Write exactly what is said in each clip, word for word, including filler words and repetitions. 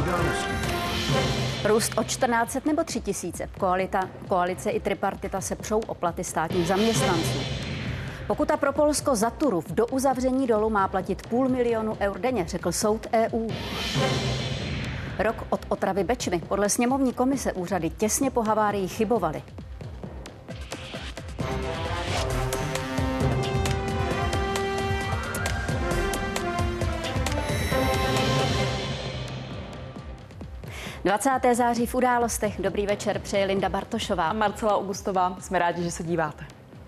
událostí. Růst o čtrnáct set nebo tři tisíce. Koalita, koalice i tripartita se přou o platy státních zaměstnanců. Pokuta pro Polsko za Turów do uzavření dolu má platit půl milionu eur denně, řekl soud E U. Rok od otravy Bečvy. Podle sněmovní komise úřady těsně po havárii chybovaly. dvacátého září v Událostech. Dobrý večer, přeje Linda Bartošová a Marcela Augustová. Jsme rádi, že se díváte.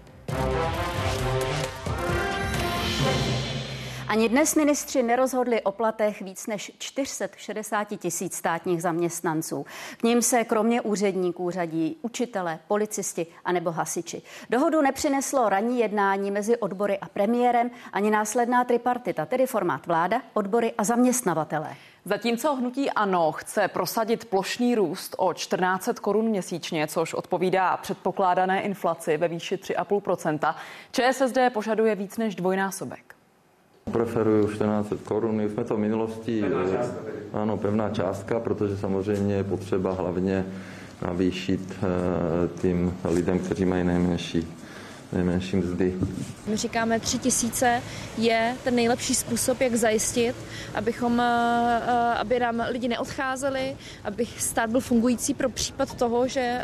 Ani dnes ministři nerozhodli o platech víc než čtyři sta šedesát tisíc státních zaměstnanců. K nim se kromě úředníků řadí učitele, policisti a nebo hasiči. Dohodu nepřineslo ranní jednání mezi odbory a premiérem ani následná tripartita, tedy formát vláda, odbory a zaměstnavatelé. Zatímco hnutí ANO chce prosadit plošný růst o čtrnáct set korun měsíčně, což odpovídá předpokládané inflaci ve výši tři a půl procenta, ČSSD požaduje víc než dvojnásobek. Preferuju čtrnáct set korun, my jsme to v minulosti, ano, pevná částka, protože samozřejmě je potřeba hlavně navýšit tím lidem, kteří mají nejmenší, nejmenší mzdy. My říkáme, tři tisíce je ten nejlepší způsob, jak zajistit, abychom, aby nám lidi neodcházeli, aby stát byl fungující pro případ toho, že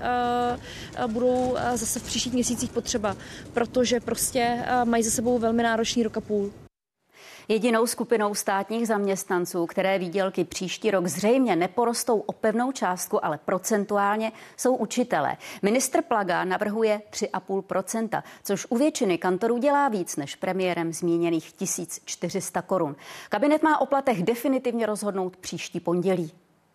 budou zase v příštích měsících potřeba, protože prostě mají za sebou velmi náročný rok a půl. Jedinou skupinou státních zaměstnanců, které výdělky příští rok zřejmě neporostou o pevnou částku, ale procentuálně, jsou učitelé. Ministr Plaga navrhuje tři a půl procenta, což u většiny kantorů dělá víc než premiérem zmíněných tisíc čtyři sta korun. Kabinet má o platech definitivně rozhodnout příští pondělí.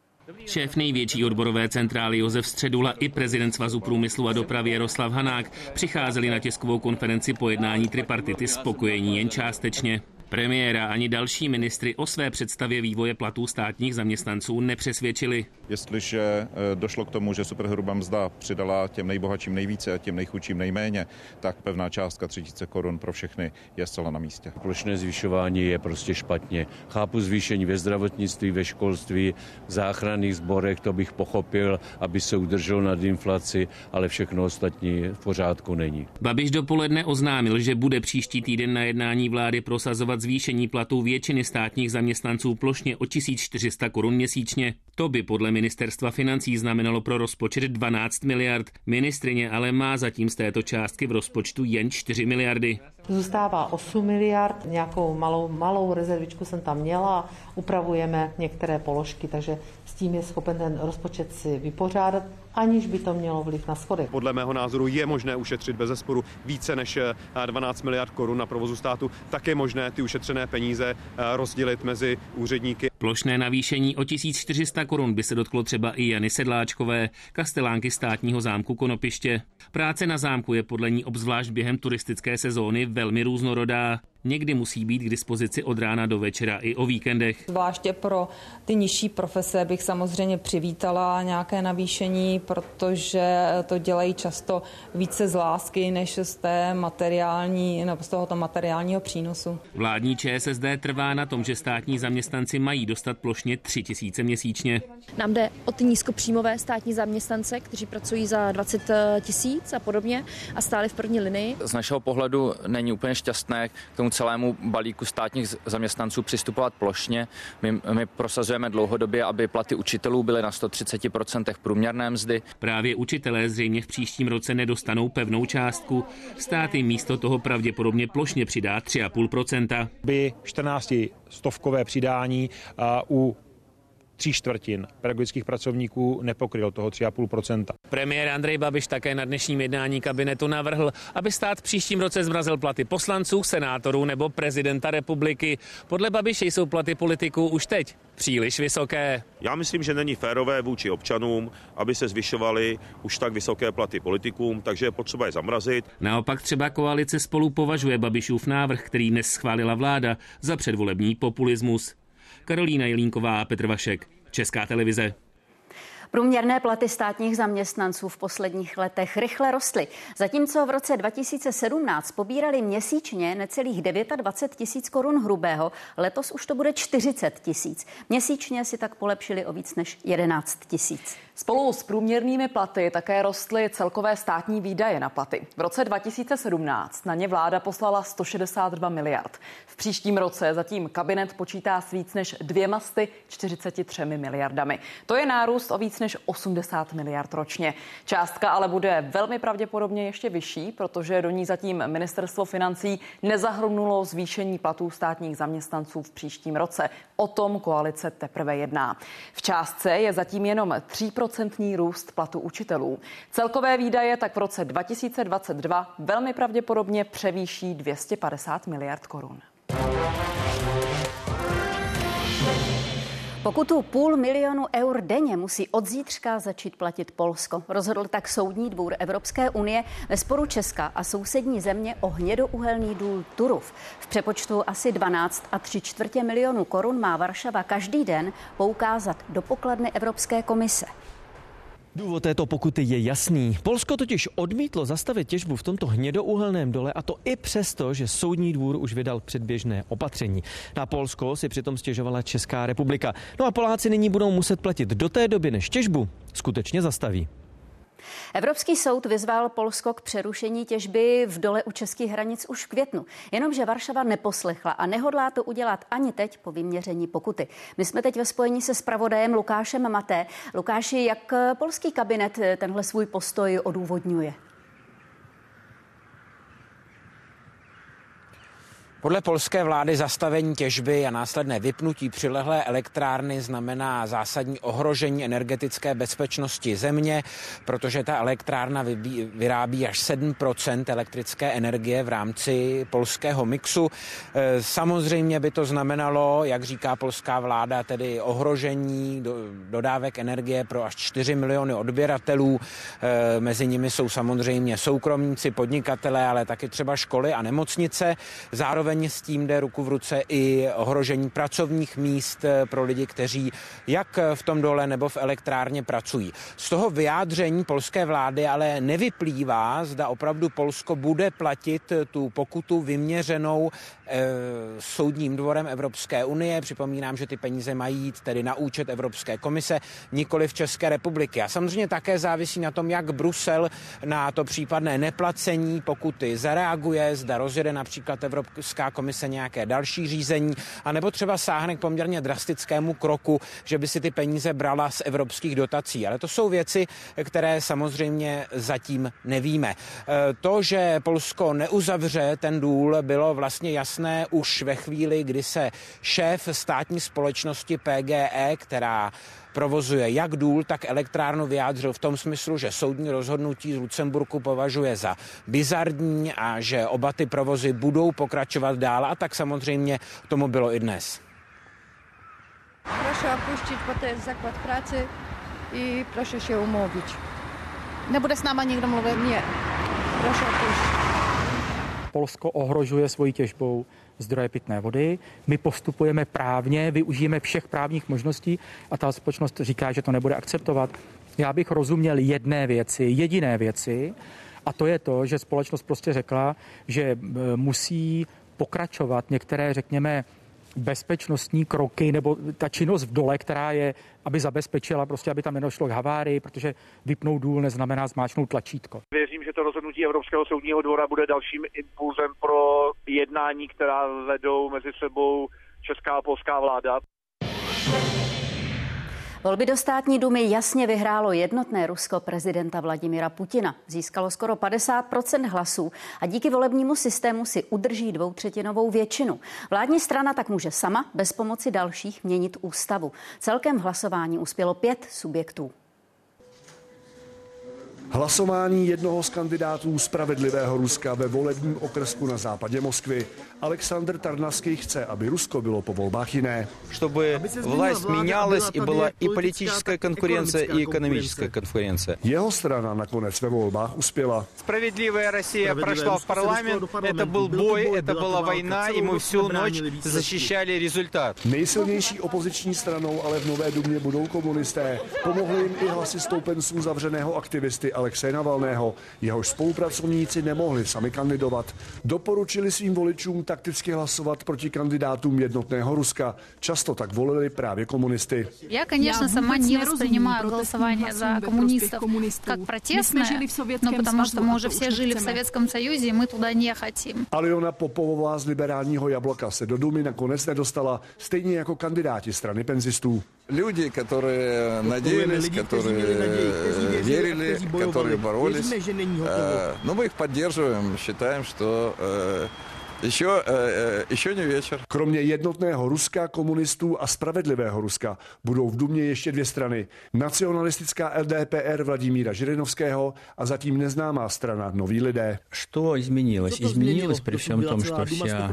Šéf největší odborové centrály Josef Středula i prezident Svazu průmyslu a dopravy Jaroslav Hanák přicházeli na tiskovou konferenci po jednání tripartity spokojení jen částečně. Premiéra ani další ministry o své představě vývoje platů státních zaměstnanců nepřesvědčili. Jestliže došlo k tomu, že superhrubá mzda přidala těm nejbohatším nejvíce a těm nejchudším nejméně, tak pevná částka tři tisíce korun pro všechny je zcela na místě. Plošné zvyšování je prostě špatně. Chápu zvýšení ve zdravotnictví, ve školství, v záchranných sborech, to bych pochopil, aby se udrželo nad inflaci, ale všechno ostatní v pořádku není. Babiš dopoledne oznámil, že bude příští týden na jednání vlády prosazovat zvýšení platů většiny státních zaměstnanců plošně o tisíc čtyři sta korun měsíčně. To by podle ministerstva financí znamenalo pro rozpočet dvanáct miliard. Ministryně ale má zatím z této částky v rozpočtu jen čtyři miliardy. Zůstává osm miliard, nějakou malou, malou rezervičku jsem tam měla, upravujeme některé položky, takže s tím je schopen ten rozpočet si vypořádat, aniž by to mělo vliv na schodek. Podle mého názoru je možné ušetřit bezesporu více než dvanáct miliard korun na provozu státu. Tak je možné ty ušetřené peníze rozdělit mezi úředníky. Plošné navýšení o tisíc čtyři sta korun by se dotklo třeba i Jany Sedláčkové, kastelánky státního zámku Konopiště. Práce na zámku je podle ní obzvlášť během turistické sezóny velmi různorodá. Někdy musí být k dispozici od rána do večera i o víkendech. Zvláště pro ty nižší profese bych samozřejmě přivítala nějaké navýšení, protože to dělají často více z lásky než z té materiální, nebo z tohoto materiálního přínosu. Vládní ČSSD trvá na tom, že státní zaměstnanci mají dostat plošně tři tisíce měsíčně. Nám jde o ty nízkopříjmové státní zaměstnance, kteří pracují za dvacet tisíc a podobně a stáli v první linii. Z našeho pohledu není úplně šťastné k tomu celému balíku státních zaměstnanců přistupovat plošně. My, my prosazujeme dlouhodobě, aby platy učitelů byly na sto třicet procent průměrné mzdy. Právě učitelé zřejmě v příštím roce nedostanou pevnou částku. Stát jim místo toho pravděpodobně plošně přidá tři a půl procenta. By čtrnáctistovkové přidání u tří čtvrtin pedagogických pracovníků nepokryl toho tři a půl procenta. Premiér Andrej Babiš také na dnešním jednání kabinetu navrhl, aby stát v příštím roce zmrazil platy poslanců, senátorů nebo prezidenta republiky. Podle Babiše jsou platy politiků už teď příliš vysoké. Já myslím, že není férové vůči občanům, aby se zvyšovaly už tak vysoké platy politikům, takže je potřeba je zamrazit. Naopak třeba koalice Spolu považuje Babišův návrh, který dnes schválila vláda, za předvolební populismus. Karolína Jelínková a Petr Vašek, Česká televize. Průměrné platy státních zaměstnanců v posledních letech rychle rostly. Zatímco v roce dva tisíce sedmnáct pobírali měsíčně necelých dvacet devět tisíc korun hrubého, letos už to bude čtyřicet tisíc. Měsíčně si tak polepšili o víc než jedenáct tisíc. Spolu s průměrnými platy také rostly celkové státní výdaje na platy. V roce dva tisíce sedmnáct na ně vláda poslala sto šedesát dva miliard. V příštím roce zatím kabinet počítá s víc než dvěma sty čtyřiceti třemi miliardami. To je nárůst o víc než osmdesát miliard ročně. Částka ale bude velmi pravděpodobně ještě vyšší, protože do ní zatím ministerstvo financí nezahrnulo zvýšení platů státních zaměstnanců v příštím roce. O tom koalice teprve jedná. V částce je zatím jenom tři procentní růst platu učitelů. Celkové výdaje tak v roce dva tisíce dvacet dva velmi pravděpodobně převýší dvě stě padesát miliard korun. Pokutu půl milionu eur denně musí od zítřka začít platit Polsko. Rozhodl tak Soudní dvůr Evropské unie ve sporu Česka a sousední země o hnědouhelný důl Turów. V přepočtu asi dvanáct a tři čtvrtě milionu korun má Varšava každý den poukázat do pokladny Evropské komise. Důvod této pokuty je jasný. Polsko totiž odmítlo zastavit těžbu v tomto hnědouhelném dole, a to i přesto, že Soudní dvůr už vydal předběžné opatření. Na Polsko si přitom stěžovala Česká republika. No a Poláci nyní budou muset platit do té doby, než těžbu skutečně zastaví. Evropský soud vyzval Polsko k přerušení těžby v dole u českých hranic už v květnu. Jenomže Varšava neposlechla a nehodlá to udělat ani teď po vyměření pokuty. My jsme teď ve spojení se zpravodajem Lukášem Maté. Lukáši, jak polský kabinet tenhle svůj postoj odůvodňuje? Podle polské vlády zastavení těžby a následné vypnutí přilehlé elektrárny znamená zásadní ohrožení energetické bezpečnosti země, protože ta elektrárna vyrábí až sedm procent elektrické energie v rámci polského mixu. Samozřejmě by to znamenalo, jak říká polská vláda, tedy ohrožení dodávek energie pro až čtyři miliony odběratelů. Mezi nimi jsou samozřejmě soukromníci, podnikatelé, ale taky třeba školy a nemocnice. Zároveň s tím jde ruku v ruce i ohrožení pracovních míst pro lidi, kteří jak v tom dole nebo v elektrárně pracují. Z toho vyjádření polské vlády ale nevyplývá, zda opravdu Polsko bude platit tu pokutu vyměřenou e, Soudním dvorem Evropské unie. Připomínám, že ty peníze mají jít tedy na účet Evropské komise, nikoli v České republiky. A samozřejmě také závisí na tom, jak Brusel na to případné neplacení pokuty zareaguje, zda rozjede například Evropská komise nějaké další řízení, anebo třeba sáhne k poměrně drastickému kroku, že by si ty peníze brala z evropských dotací. Ale to jsou věci, které samozřejmě zatím nevíme. To, že Polsko neuzavře ten důl, bylo vlastně jasné už ve chvíli, kdy se šéf státní společnosti P G E, která provozuje jak důl, tak elektrárnu, vyjádřil v tom smyslu, že soudní rozhodnutí z Lucemburku považuje za bizarní a že oba ty provozy budou pokračovat dál, a tak samozřejmě tomu bylo i dnes. Proszę opuścić, bo to jest zakład pracy i proszę się umówić. Nebude s náma nikdo mluvit? Nie. Proszę opuścić. Polsko ohrožuje svojí těžbou zdroje pitné vody. My postupujeme právně, využijeme všech právních možností a ta společnost říká, že to nebude akceptovat. Já bych rozuměl jedné věci, jediné věci, a to je to, že společnost prostě řekla, že musí pokračovat některé, řekněme, bezpečnostní kroky nebo ta činnost v dole, která je, aby zabezpečila prostě, aby tam nedošlo k havárii, protože vypnout důl neznamená zmáčknout tlačítko. Věřím, že to rozhodnutí Evropského soudního dvora bude dalším impulzem pro jednání, která vedou mezi sebou česká a polská vláda. Volby do státní dumy jasně vyhrálo jednotné Rusko prezidenta Vladimira Putina. Získalo skoro padesát procent hlasů a díky volebnímu systému si udrží dvoutřetinovou většinu. Vládní strana tak může sama bez pomoci dalších měnit ústavu. Celkem hlasování uspělo pět subjektů. Hlasování jednoho z kandidátů Spravedlivého Ruska ve volebním okrsku na západě Moskvy. Alexandr Tarnavský chce, aby Rusko bylo po volbách jiné. Чтобы власть менялась и была и политическая конкуренция, и экономическая конкуренция. Jeho strana nakonec ve volbách uspěla. Справедливая Россия прошла в парламент, это был бой, это была война, и мы всю ночь защищали результат. Nejsilnější opoziční stranou ale v Nové dumě budou komunisté. Pomohli jim i hlasy stoupenců zavřeného aktivisty Alexeje Navalného. Jehož spolupracovníci nemohli sami kandidovat. Doporučili svým voličům takticky hlasovat proti kandidátům jednotného Ruska. Často tak volili právě komunisty. Я, конечно, сама не воспринимаю голосование за коммунистов как протестное, но потому что мы уже все жили в Советском Союзе, и мы туда не хотим. Aliona Popovová z liberálního Jablka se do Dumy nakonec nedostala, stejně jako kandidáti strany penzistů. Люди, которые надеялись, которые верили, которые боролись. Но мы их поддерживаем, считаем, что Еще, ještě не večer. Kromě jednotného Ruska, komunistů a spravedlivého Ruska budou v Dumě ještě dvě strany. Nacionalistická L D P R Vladimíra Žirinovského a zatím neznámá strana Noví lidé. Что изменилось? Изменилось при всем том, что вся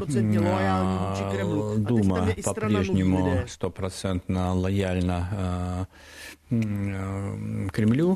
Дума по-прежнему стопроцентно лояльна Кремлю.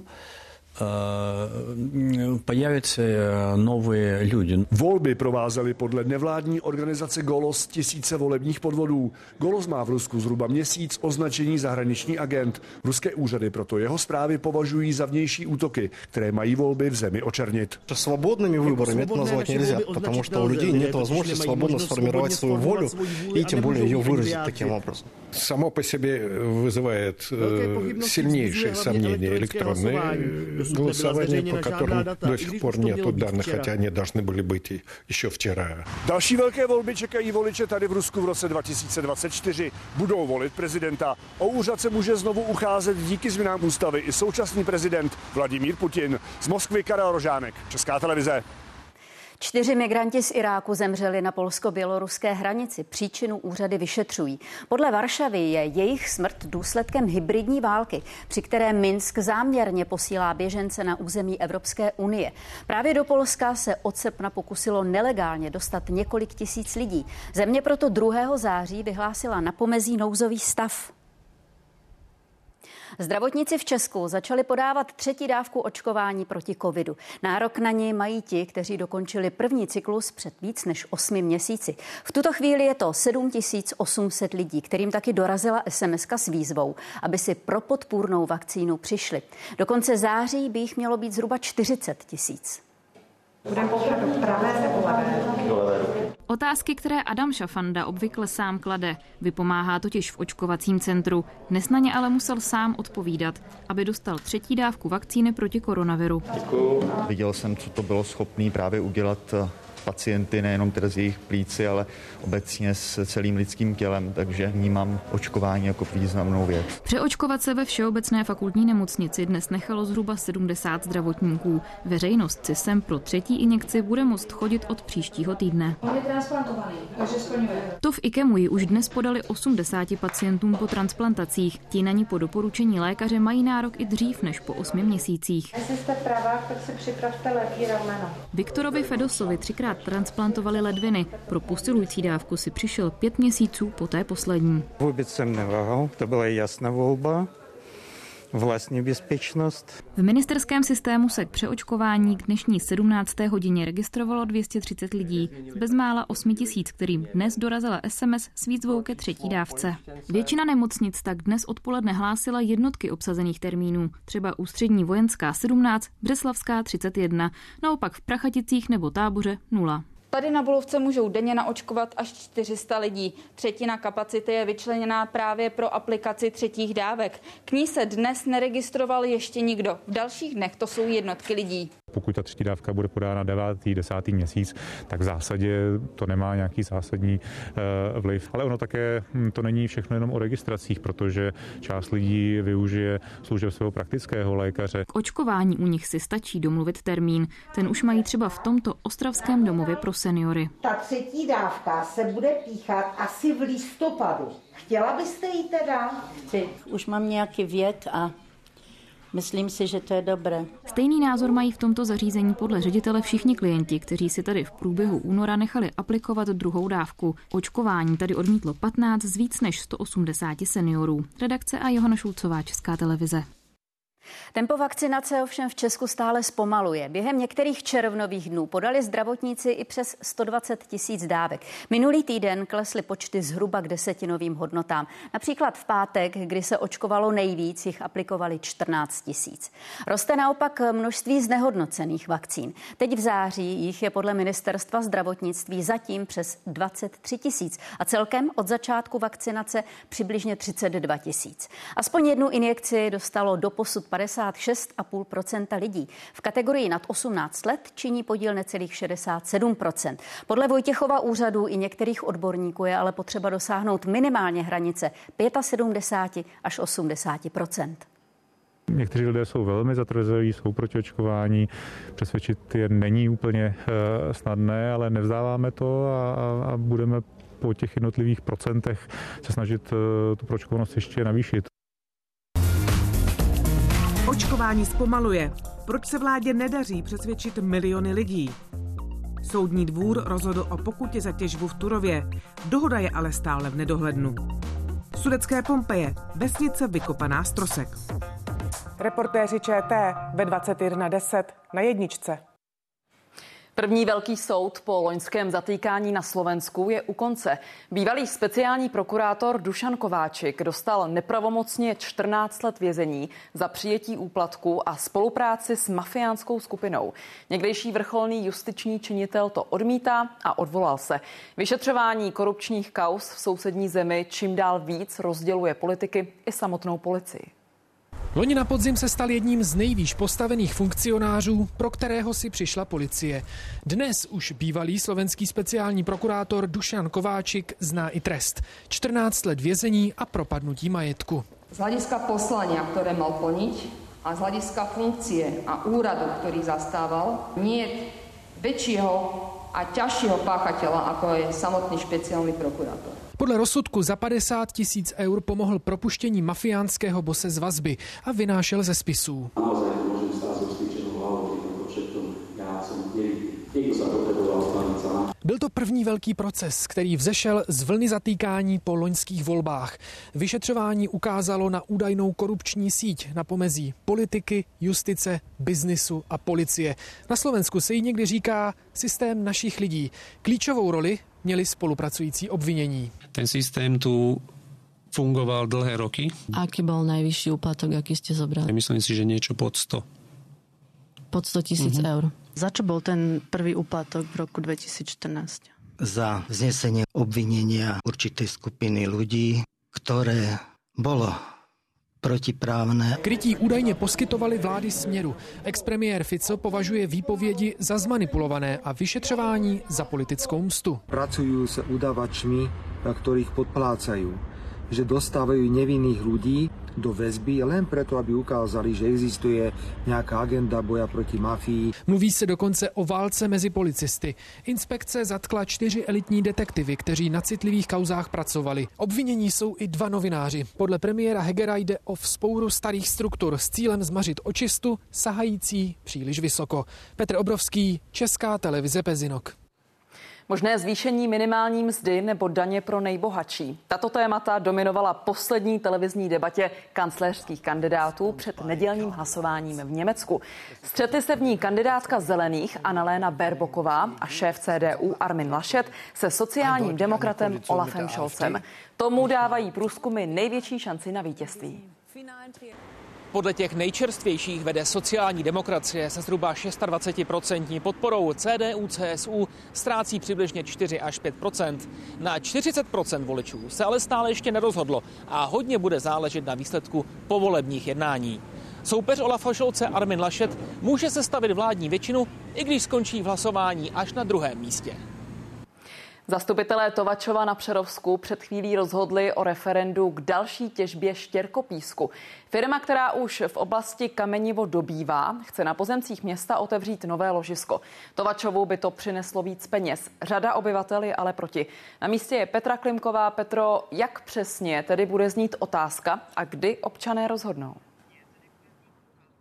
Появятся новые люди. Volby provázely podle nevládní organizace Golos tisíce volebních podvodů. Golos má v Rusku zhruba měsíc označení zahraniční agent. Ruské úřady proto jeho zprávy považují za vnější útoky, které mají volby v zemi očernit. Svobodnými выборами это назвать нельзя, потому что у людей нет возможности свободно сформировать свою волю и тем более ее выразить таким образом. Само по себе вызывает сильнейшие сомнения электронные голосование, по которым до сих пор нету данных, хотя они должны были быть еще včera. Další velké volby čekají voliče tady v Rusku v roce dva tisíce dvacet čtyři. Budou volit prezidenta. O úřad se může znovu ucházet díky změnám ústavy i současný prezident Vladimír Putin. Z Moskvy Karel Rožánek, Česká televize. Čtyři migranti z Iráku zemřeli na polsko-běloruské hranici. Příčinu úřady vyšetřují. Podle Varšavy je jejich smrt důsledkem hybridní války, při které Minsk záměrně posílá běžence na území Evropské unie. Právě do Polska se od srpna pokusilo nelegálně dostat několik tisíc lidí. Země proto druhého září vyhlásila na pomezí nouzový stav. Zdravotníci v Česku začali podávat třetí dávku očkování proti covidu. Nárok na něj mají ti, kteří dokončili první cyklus před víc než osmi měsíci. V tuto chvíli je to sedm tisíc osm set lidí, kterým taky dorazila es em eska s výzvou, aby si pro podpůrnou vakcínu přišli. Do konce září by jich mělo být zhruba čtyřicet tisíc. Budeme pokračovat pravé nebo levé? Otázky, které Adam Šafanda obvykle sám klade. Vypomáhá totiž v očkovacím centru. Dnes na ně ale musel sám odpovídat, aby dostal třetí dávku vakcíny proti koronaviru. Děkuju. Viděl jsem, co to bylo schopný právě udělat pacienty, nejenom teda z jejich plíci, ale obecně s celým lidským tělem, takže vnímám očkování jako významnou věc. Přeočkovat se ve Všeobecné fakultní nemocnici dnes nechalo zhruba sedmdesát zdravotníků. Veřejnost si sem pro třetí injekci bude moct chodit od příštího týdne. On je transplantovaný, takže splňuje. To v IKEMu už dnes podali osmdesáti pacientům po transplantacích. Ti na ní po doporučení lékaře mají nárok i dřív než po osmi měsících. Jestli jste pravák, tak si připravte levý rameno. Viktorovi Fedosovi třikrát transplantovali ledviny. Pro posilující dávku si přišel pět měsíců po té poslední. Vůbec jsem neváhal, to byla jasná volba. Vlastní bezpečnost. V ministerském systému se k přeočkování k dnešní sedmnácté hodině registrovalo dvě stě třicet lidí z bezmála osmi tisíc, kterým dnes dorazila es em es s výzvou ke třetí dávce. Většina nemocnic tak dnes odpoledne hlásila jednotky obsazených termínů, třeba Ústřední vojenská sedmnáct, Břeslavská třicet jedna, naopak v Prachaticích nebo Táboře nula. Tady na Bulovce můžou denně naočkovat až čtyři sta lidí. Třetina kapacity je vyčleněná právě pro aplikaci třetích dávek. K ní se dnes neregistroval ještě nikdo. V dalších dnech to jsou jednotky lidí. Pokud ta třetí dávka bude podána devátý, desátý měsíc, tak v zásadě to nemá nějaký zásadní uh, vliv. Ale ono také to není všechno jenom o registracích, protože část lidí využije služeb svého praktického lékaře. K očkování u nich si stačí domluvit termín. Ten už mají třeba v tomto ostravském domově pro seniory. Ta třetí dávka se bude píchat asi v listopadu. Chtěla byste jí teda? Chci. Už mám nějaký věk a Myslím si, že to je dobré. Stejný názor mají v tomto zařízení podle ředitele všichni klienti, kteří si tady v průběhu února nechali aplikovat druhou dávku. Očkování tady odmítlo patnáct z víc než sto osmdesáti seniorů. Redakce a Johana Šulcová, Česká televize. Tempo vakcinace ovšem v Česku stále zpomaluje. Během některých červnových dnů podali zdravotníci i přes sto dvacet tisíc dávek. Minulý týden klesly počty zhruba k desetinovým hodnotám. Například v pátek, kdy se očkovalo nejvíc, jich aplikovali čtrnáct tisíc. Roste naopak množství znehodnocených vakcín. Teď v září jich je podle ministerstva zdravotnictví zatím přes dvacet tři tisíc a celkem od začátku vakcinace přibližně třicet dva tisíc. Aspoň jednu injekci dostalo doposud padesát šest celá pět procenta lidí. V kategorii nad osmnáct let činí podíl necelých šedesát sedm procent. Podle Vojtěchova úřadu i některých odborníků je ale potřeba dosáhnout minimálně hranice sedmdesát pět až osmdesát procent. Někteří lidé jsou velmi zatvrzelí, jsou proti očkování. Přesvědčit je není úplně snadné, ale nevzdáváme to a, a budeme po těch jednotlivých procentech se snažit tu proočkovanost ještě navýšit. Očkování zpomaluje. Proč se vládě nedaří přesvědčit miliony lidí? Soudní dvůr rozhodl o pokutě za těžbu v Turově. Dohoda je ale stále v nedohlednu. Sudecké Pompeje, vesnice vykopaná z trosek. Reportéři ČT ve dvacet jedna deset na jedničce. První velký soud po loňském zatýkání na Slovensku je u konce. Bývalý speciální prokurátor Dušan Kováčik dostal nepravomocně čtrnáct let vězení za přijetí úplatku a spolupráci s mafiánskou skupinou. Někdejší vrcholný justiční činitel to odmítá a odvolal se. Vyšetřování korupčních kauz v sousední zemi čím dál víc rozděluje politiky i samotnou policii. Loni na podzim se stal jedním z nejvýš postavených funkcionářů, pro kterého si přišla policie. Dnes už bývalý slovenský speciální prokurátor Dušan Kováčik zná i trest. čtrnáct let vězení a propadnutí majetku. Z hlediska poslania, ktoré mal plniť, a z hlediska funkcie a úradu, ktorý zastával, nie je väčšieho a ťažšieho páchateľa, ako je samotný špeciálny prokurátor. Podle rozsudku za padesát tisíc eur pomohl propuštění mafiánského bose z vazby a vynášel ze spisů. Byl to první velký proces, který vzešel z vlny zatýkání po loňských volbách. Vyšetřování ukázalo na údajnou korupční síť na pomezí politiky, justice, biznisu a policie. Na Slovensku se jí někdy říká systém našich lidí. Klíčovou roli měli spolupracující obvinění. Ten systém tu fungoval dlhé roky. Aký bol najvyšší úplatok, aký ste zobrali? Myslím si, že niečo pod sto. Pod sto tisíc Mhm. eur. Za čo bol ten prvý úplatok v roku dvetisícštrnásť? Za vznesenie obvinenia určitej skupiny ľudí, ktoré bolo protiprávne. Krytí údajně poskytovali vlády Směru. Expremiér Fico považuje výpovědi za zmanipulované a vyšetřování za politickou mstu. Pracujú s udavačmi, ktorých podplácajú, že dostávajú nevinných ľudí do väzby len preto, aby ukázali, že existuje nějaká agenda boja proti mafii. Mluví se dokonce o válce mezi policisty. Inspekce zatkla čtyři elitní detektivy, kteří na citlivých kauzách pracovali. Obvinění jsou i dva novináři. Podle premiéra Hegera jde o vzpouru starých struktur s cílem zmařit očistu, sahající příliš vysoko. Petr Obrovský, Česká televize Pezinok. Možné zvýšení minimální mzdy nebo daně pro nejbohatší. Tato témata dominovala poslední televizní debatě kancléřských kandidátů před nedělním hlasováním v Německu. Střetli se v ní kandidátka Zelených Annalena Baerbocková a šéf C D U Armin Laschet se sociálním demokratem Olafem Scholzem. Tomu dávají průzkumy největší šanci na vítězství. Podle těch nejčerstvějších vede sociální demokracie se zhruba dvacet šest procent podporou. C D U C S U ztrácí přibližně čtyři až pět procent. Na čtyřicet procent voličů se ale stále ještě nerozhodlo a hodně bude záležet na výsledku povolebních jednání. Soupeř Olafa Scholze Armin Laschet může sestavit vládní většinu, i když skončí v hlasování až na druhém místě. Zastupitelé Tovačova na Přerovsku před chvílí rozhodli o referendu k další těžbě štěrkopísku. Firma, která už v oblasti Kamenivo dobývá, chce na pozemcích města otevřít nové ložisko. Tovačovu by to přineslo víc peněz. Řada obyvatel je ale proti. Na místě je Petra Klimková. Petro, jak přesně tedy bude znít otázka a kdy občané rozhodnou?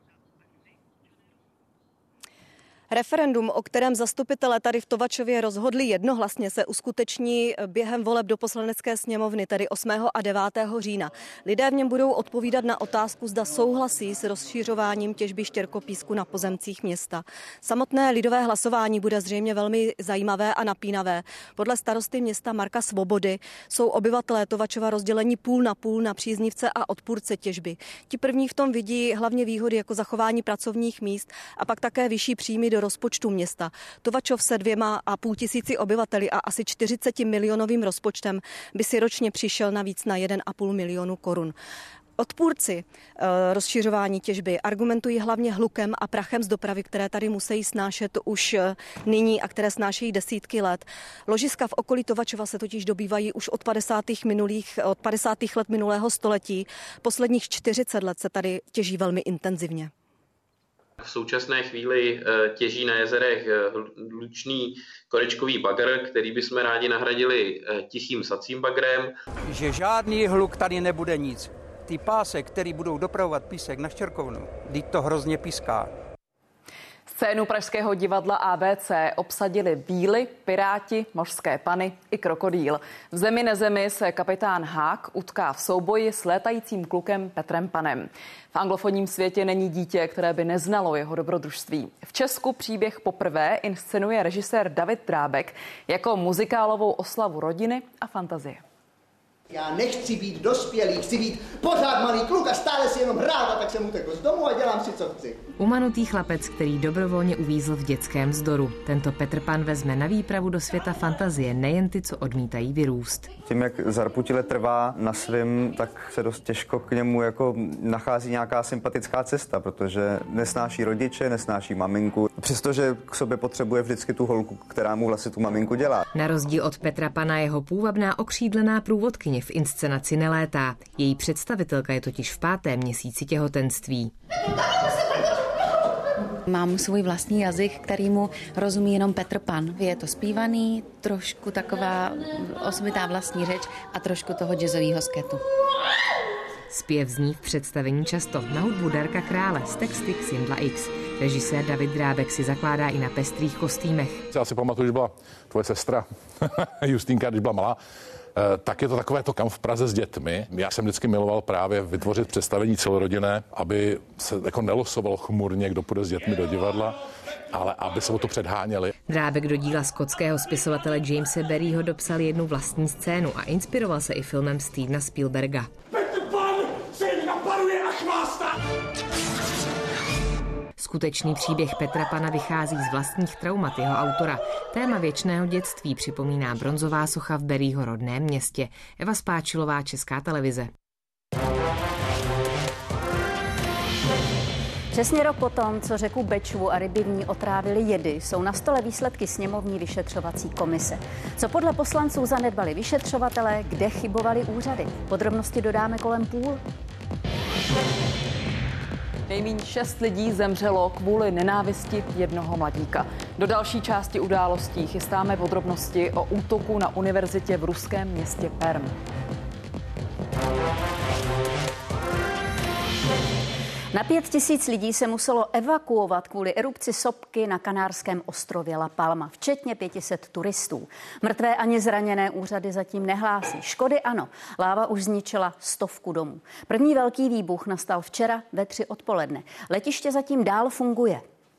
Referendum, o kterém zastupitelé tady v Tovačově rozhodli jednohlasně, se uskuteční během voleb do Poslanecké sněmovny, tedy osmého a devátého října. Lidé v něm budou odpovídat na otázku, zda souhlasí s rozšiřováním těžby štěrkopísku na pozemcích města. Samotné lidové hlasování bude zřejmě velmi zajímavé a napínavé. Podle starosty města Marka Svobody jsou obyvatelé Tovačova rozdělení půl na půl na příznivce a odpůrce těžby. Ti první v tom vidí hlavně výhody jako zachování pracovních míst a pak také vyšší příjmy do rozpočtu města. Tovačov se dvěma a půl tisíci obyvateli a asi čtyřiceti milionovým rozpočtem by si ročně přišel navíc na jeden a půl milionu korun. Odpůrci e, rozšiřování těžby argumentují hlavně hlukem a prachem z dopravy, které tady musí snášet už nyní a které snášejí desítky let. Ložiska v okolí Tovačova se totiž dobývají už od padesátých minulých, od padesátých let minulého století. Posledních čtyřicet let se tady těží velmi intenzivně. V současné chvíli těží na jezerech hlučný korečkový bagr, který bychom rádi nahradili tichým sacím bagrem. Že žádný hluk tady nebude nic. Ty pásy, který budou dopravovat písek na Štěrkovnu, teď to hrozně píská. Scénu pražského divadla A B C obsadili víly, piráti, mořské pany i krokodýl. V Zemi nezemi se kapitán Hák utká v souboji s létajícím klukem Petrem Panem. V anglofonním světě není dítě, které by neznalo jeho dobrodružství. V Česku příběh poprvé inscenuje režisér David Drábek jako muzikálovou oslavu rodiny a fantazie. Já nechci být dospělý, chci být pořád malý kluk a stále si jenom hrát, a tak jsem utekl z domu a dělám si, co chci. Umanutý chlapec, který dobrovolně uvízl v dětském vzdoru. Tento Petr Pan vezme na výpravu do světa fantazie nejen ty, co odmítají vyrůst. Tím, jak Zarputile trvá na svým, tak se dost těžko k němu jako nachází nějaká sympatická cesta, protože nesnáší rodiče, nesnáší maminku, přestože k sobě potřebuje vždycky tu holku, která mu vlastně tu maminku dělá. Na rozdíl od Petra Pana jeho půvabná okřídlená průvodkyně v inscenaci nelétá. Její představitelka je totiž v pátém měsíci těhotenství. Mám svůj vlastní jazyk, kterýmu rozumí jenom Petr Pan. Je to zpívaný, trošku taková osobitá vlastní řeč a trošku toho jazzového sketu. Zpěv zní v představení často na hudbu Darka Krále z texty Xindla X. Režisér David Drábek si zakládá i na pestrých kostýmech. Já si pamatuju, že byla tvoje sestra Justínka, když byla malá, tak je to takové to kam v Praze s dětmi. Já jsem vždycky miloval právě vytvořit představení celorodinné, aby se jako nelosovalo chmurně, kdo půjde s dětmi do divadla, ale aby se o to předháněli. Drábek do díla skotského spisovatele Jamese Barryho dopsal jednu vlastní scénu a inspiroval se i filmem Stevena Spielberga. Petr Pan se jen naparuje a chvástá! Skutečný příběh Petra Pana vychází z vlastních traumat jeho autora. Téma věčného dětství připomíná bronzová socha v Barryho rodném městě. Eva Spáčilová, Česká televize. Přesně rok potom, co řeku Bečvu a ryby v ní otrávili jedy, jsou na stole výsledky sněmovní vyšetřovací komise. Co podle poslanců zanedbali vyšetřovatelé, kde chybovali úřady? Podrobnosti dodáme kolem půl. Nejméně šest lidí zemřelo kvůli nenávisti jednoho mladíka. Do další části událostí chystáme podrobnosti o útoku na univerzitě v ruském městě Perm. Na pět tisíc lidí se muselo evakuovat kvůli erupci sopky na kanárském ostrově La Palma, včetně pěti set turistů. Mrtvé ani zraněné úřady zatím nehlásí. Škody ano, láva už zničila stovku domů. První velký výbuch nastal včera ve tři odpoledne. Letiště zatím dál funguje.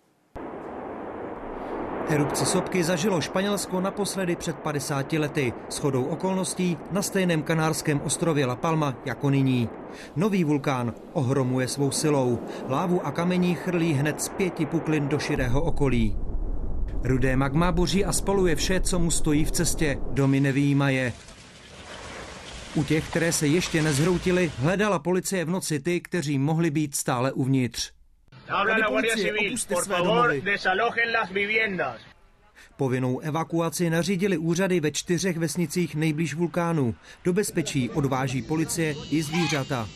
Erupci sopky zažilo Španělsko naposledy před padesáti lety. Shodou okolností na stejném kanárském ostrově La Palma jako nyní. Nový vulkán ohromuje svou silou. Lávu a kamení chrlí hned z pěti puklin do širého okolí. Rudé magma boří a spaluje vše, co mu stojí v cestě. Domy nevyjímaje. U těch, které se ještě nezhroutily, hledala policie v noci ty, kteří mohli být stále uvnitř. Habla la Guardia Civil, por favor, desalojen las viviendas. Povinnou evakuaci nařídili úřady ve čtyřech vesnicích nejblíž vulkánu. Do bezpečí odváží policie i zvířata.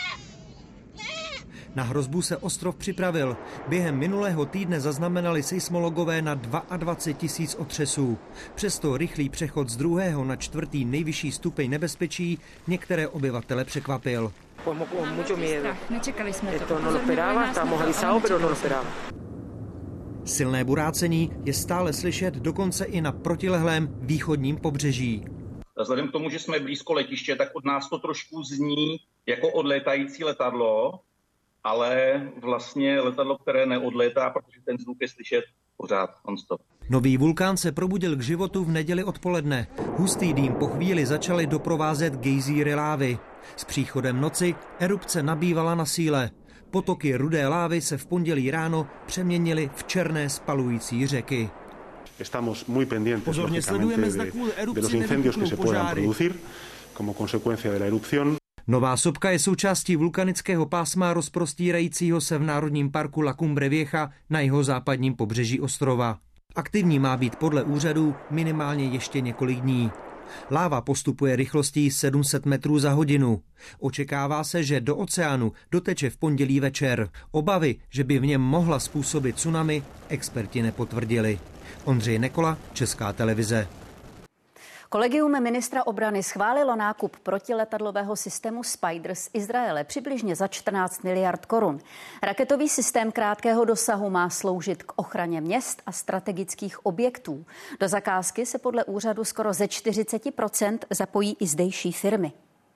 Na hrozbu se ostrov připravil. Během minulého týdne zaznamenali seismologové na dvacet dva tisíc otřesů. Přesto rychlý přechod z druhého na čtvrtý nejvyšší stupeň nebezpečí některé obyvatele překvapil. Nečekali jsme to. To no lo esperaba, estábamos avisados, pero no lo esperaba. Silné burácení je stále slyšet dokonce i na protilehlém východním pobřeží. Vzhledem k tomu, že jsme blízko letiště, tak od nás to trošku zní jako odlétající letadlo, ale vlastně letadlo, které neodlétá, protože ten zvuk je slyšet pořád non-stop. Nový vulkán se probudil k životu v neděli odpoledne. Hustý dým po chvíli začaly doprovázet gejzíry lávy. S příchodem noci erupce nabývala na síle. Potoky rudé lávy se v pondělí ráno přeměnily v černé spalující řeky. Estamos muy pendientes Pozorně sledujeme, zda kvůli erupci nevypuknou požáry. Como consecuencia de la erupción. Nová sopka je součástí vulkanického pásma rozprostírajícího se v Národním parku La Cumbre Vieja na jihozápadním pobřeží ostrova. Aktivní má být podle úřadů minimálně ještě několik dní. Láva postupuje rychlostí sedm set metrů za hodinu. Očekává se, že do oceánu doteče v pondělí večer. Obavy, že by v něm mohla způsobit tsunami, experti nepotvrdili. Ondřej Nekola, Česká televize. Kolegium ministra obrany schválilo nákup protiletadlového systému Spider z Izraele přibližně za čtrnáct miliard korun. Raketový systém krátkého dosahu má sloužit k ochraně měst a strategických objektů. Do zakázky se podle úřadu skoro ze čtyřicet procent zapojí i zdejší firmy.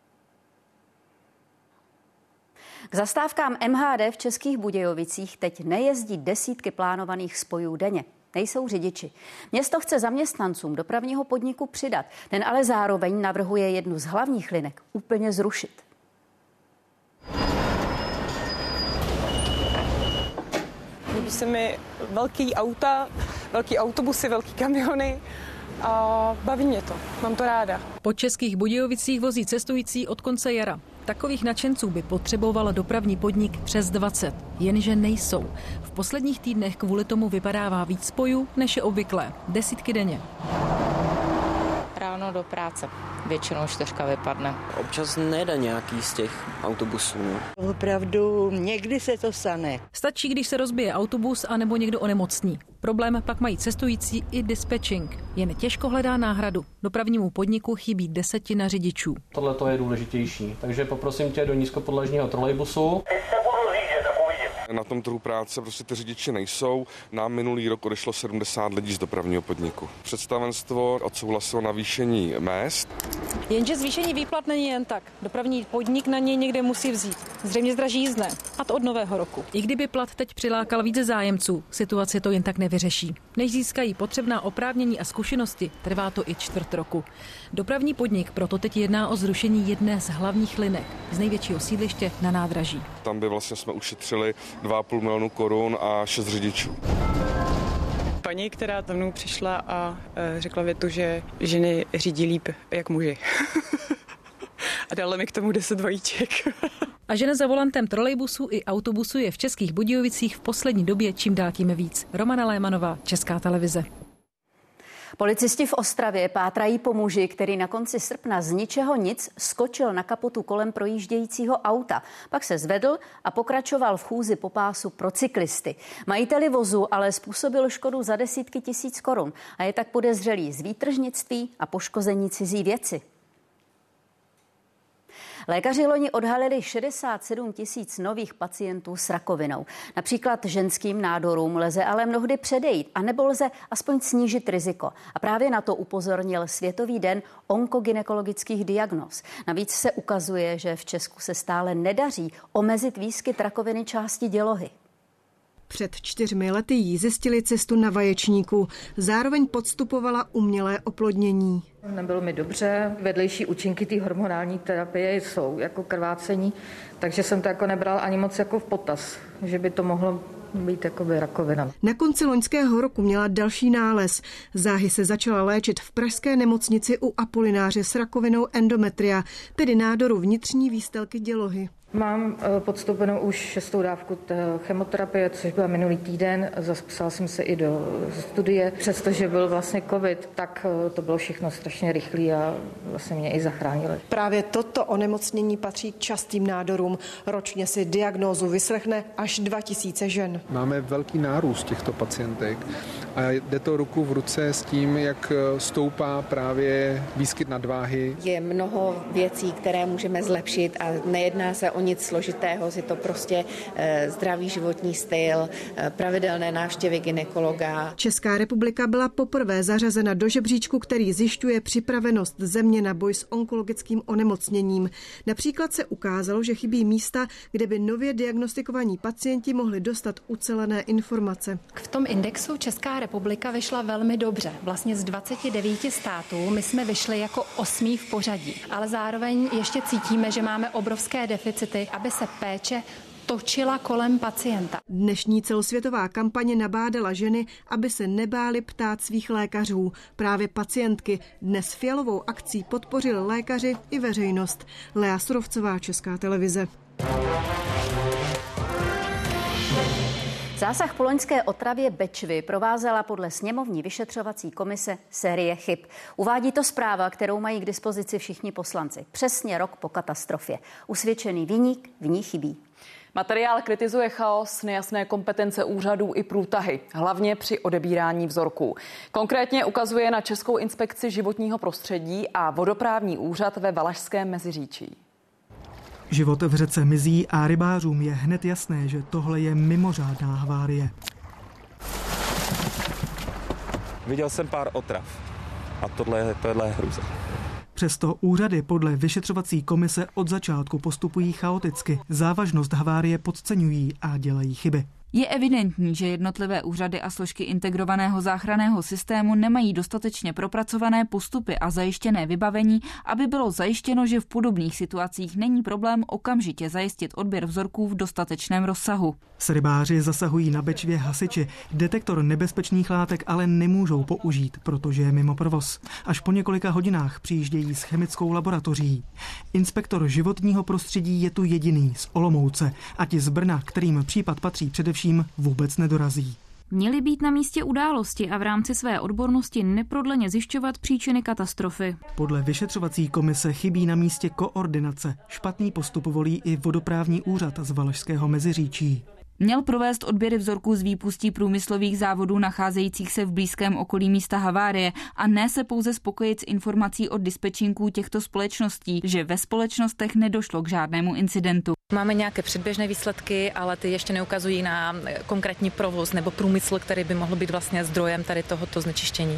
K zastávkám M H D v Českých Budějovicích teď nejezdí desítky plánovaných spojů denně. Nejsou řidiči. Město chce zaměstnancům dopravního podniku přidat, ten ale zároveň navrhuje jednu z hlavních linek úplně zrušit. Líbí se mi velký auta, velký autobusy, velký kamiony a baví mě to. Mám to ráda. Po Českých Budějovicích vozí cestující od konce jara. Takových nadšenců by potřeboval dopravní podnik přes dvacet, jenže nejsou. V posledních týdnech kvůli tomu vypadává víc spojů, než je obvyklé. Desítky denně. Ráno do práce. Většinou čtyřka vypadne. Občas nejde nějaký z těch autobusů. Opravdu někdy se to stane. Stačí, když se rozbije autobus anebo někdo onemocní. Problém pak mají cestující i dispatching. Jen těžko hledá náhradu. Dopravnímu podniku chybí desetina řidičů. Tohle to je důležitější, takže poprosím tě do nízkopodlažního trolejbusu. Na tom trhu práce prostě ty řidiči nejsou. Nám minulý rok odešlo sedmdesát lidí z dopravního podniku. Představenstvo odsouhlasilo navýšení mezd. Jenže zvýšení výplat není jen tak. Dopravní podnik na něj někde musí vzít. Zřejmě zdraží jízdné. A to od nového roku. I kdyby plat teď přilákal více zájemců, situace to jen tak nevyřeší. Než získají potřebná oprávnění a zkušenosti, trvá to i čtvrt roku. Dopravní podnik proto teď jedná o zrušení jedné z hlavních linek z největšího sídliště na nádraží. Tam by vlastně jsme ušetřili dva a půl milionu korun a šest řidičů. Paní, která za mnou přišla a e, řekla větu, že ženy řídí líp jak muži. A dala mi k tomu deset vajíček. A žena za volantem trolejbusu i autobusu je v Českých Budějovicích v poslední době čím dál tím víc. Romana Lémanová, Česká televize. Policisti v Ostravě pátrají po muži, který na konci srpna z ničeho nic skočil na kapotu kolem projíždějícího auta. Pak se zvedl a pokračoval v chůzi po pásu pro cyklisty. Majiteli vozu ale způsobil škodu za desítky tisíc korun a je tak podezřelý z výtržnictví a poškození cizí věci. Lékaři loni odhalili šedesát sedm tisíc nových pacientů s rakovinou. Například ženským nádorům lze ale mnohdy předejít a nebo lze aspoň snížit riziko. A právě na to upozornil Světový den onkogynekologických diagnóz. Navíc se ukazuje, že v Česku se stále nedaří omezit výskyt rakoviny části dělohy. Před čtyřmi lety jí zjistili cestu na vaječníku. Zároveň podstupovala umělé oplodnění. Nebylo mi dobře. Vedlejší účinky té hormonální terapie jsou jako krvácení, takže jsem to jako nebral ani moc jako v potaz, že by to mohlo být jakoby rakovina. Na konci loňského roku měla další nález. Záhy se začala léčit v pražské nemocnici u Apolináře s rakovinou endometria, tedy nádoru vnitřní výstelky dělohy. Mám podstoupenou už šestou dávku chemoterapie, což byla minulý týden. Zapsala jsem se i do studie. Přestože byl vlastně covid, tak to bylo všechno strašně rychlé a vlastně mě i zachránili. Právě toto onemocnění patří k častým nádorům. Ročně si diagnózu vyslechne až dva tisíce žen. Máme velký nárůst těchto pacientek a jde to ruku v ruce s tím, jak stoupá právě výskyt nadváhy. Je mnoho věcí, které můžeme zlepšit a nejedná se o nic složitého, je to prostě zdravý životní styl, pravidelné návštěvy gynekologa. Česká republika byla poprvé zařazena do žebříčku, který zjišťuje připravenost země na boj s onkologickým onemocněním. Například se ukázalo, že chybí místa, kde by nově diagnostikovaní pacienti mohli dostat ucelené informace. V tom indexu Česká republika vyšla velmi dobře. Vlastně z dvaceti devíti států my jsme vyšli jako osmý v pořadí, ale zároveň ještě cítíme, že máme obrovské deficity, aby se péče točila kolem pacienta. Dnešní celosvětová kampaně nabádala ženy, aby se nebály ptát svých lékařů. Právě pacientky dnes fialovou akcí podpořili lékaři i veřejnost. Lea Surovcová, Česká televize. Zásah po loňské otravě Bečvy provázela podle sněmovní vyšetřovací komise série chyb. Uvádí to zpráva, kterou mají k dispozici všichni poslanci. Přesně rok po katastrofě. Usvědčený viník v ní chybí. Materiál kritizuje chaos, nejasné kompetence úřadů i průtahy, hlavně při odebírání vzorků. Konkrétně ukazuje na Českou inspekci životního prostředí a vodoprávní úřad ve Valašském Meziříčí. Život v řece mizí a rybářům je hned jasné, že tohle je mimořádná havárie. Viděl jsem pár otrav a tohle, tohle je hrůza. Přesto úřady podle vyšetřovací komise od začátku postupují chaoticky, závažnost havárie podceňují a dělají chyby. Je evidentní, že jednotlivé úřady a složky integrovaného záchranného systému nemají dostatečně propracované postupy a zajištěné vybavení, aby bylo zajištěno, že v podobných situacích není problém okamžitě zajistit odběr vzorků v dostatečném rozsahu. S rybáři zasahují na Bečvě hasiči. Detektor nebezpečných látek ale nemůžou použít, protože je mimo provoz. Až po několika hodinách přijíždějí s chemickou laboratoří. Inspektor životního prostředí je tu jediný z Olomouce a ti z Brna, kterým případ patří především, vůbec nedorazí. Měli být na místě události a v rámci své odbornosti neprodleně zjišťovat příčiny katastrofy. Podle vyšetřovací komise chybí na místě koordinace. Špatný postup volí i vodoprávní úřad z Valašského Meziříčí. Měl provést odběry vzorků z výpustí průmyslových závodů nacházejících se v blízkém okolí místa havárie a ne se pouze spokojit s informací od dispečínků těchto společností, že ve společnostech nedošlo k žádnému incidentu. Máme nějaké předběžné výsledky, ale ty ještě neukazují na konkrétní provoz nebo průmysl, který by mohl být vlastně zdrojem tady tohoto znečištění.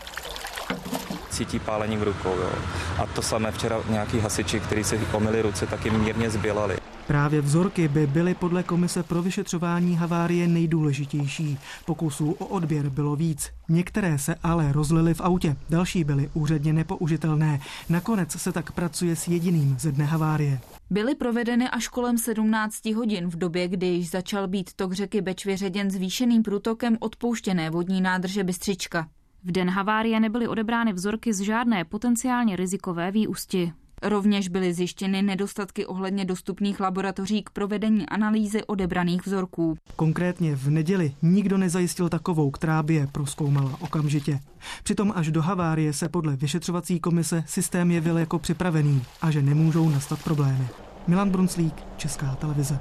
Cítí pálení v rukou, jo. A to samé včera nějaký hasiči, kteří si omyli ruce, taky mírně zbělali. Právě vzorky by byly podle komise pro vyšetřování havárie nejdůležitější. Pokusů o odběr bylo víc. Některé se ale rozlily v autě, další byly úředně nepoužitelné. Nakonec se tak pracuje s jediným ze dne havárie. Byly provedeny až kolem sedmnáct hodin v době, kdy již začal být tok řeky Bečvy ředěn zvýšeným průtokem odpouštěné vodní nádrže Bystřička. V den havárie nebyly odebrány vzorky z žádné potenciálně rizikové výusti. Rovněž byly zjištěny nedostatky ohledně dostupných laboratoří k provedení analýzy odebraných vzorků. Konkrétně v neděli nikdo nezajistil takovou, která by je prozkoumala okamžitě. Přitom až do havárie se podle vyšetřovací komise systém jevil jako připravený a že nemůžou nastat problémy. Milan Brunclík, Česká televize.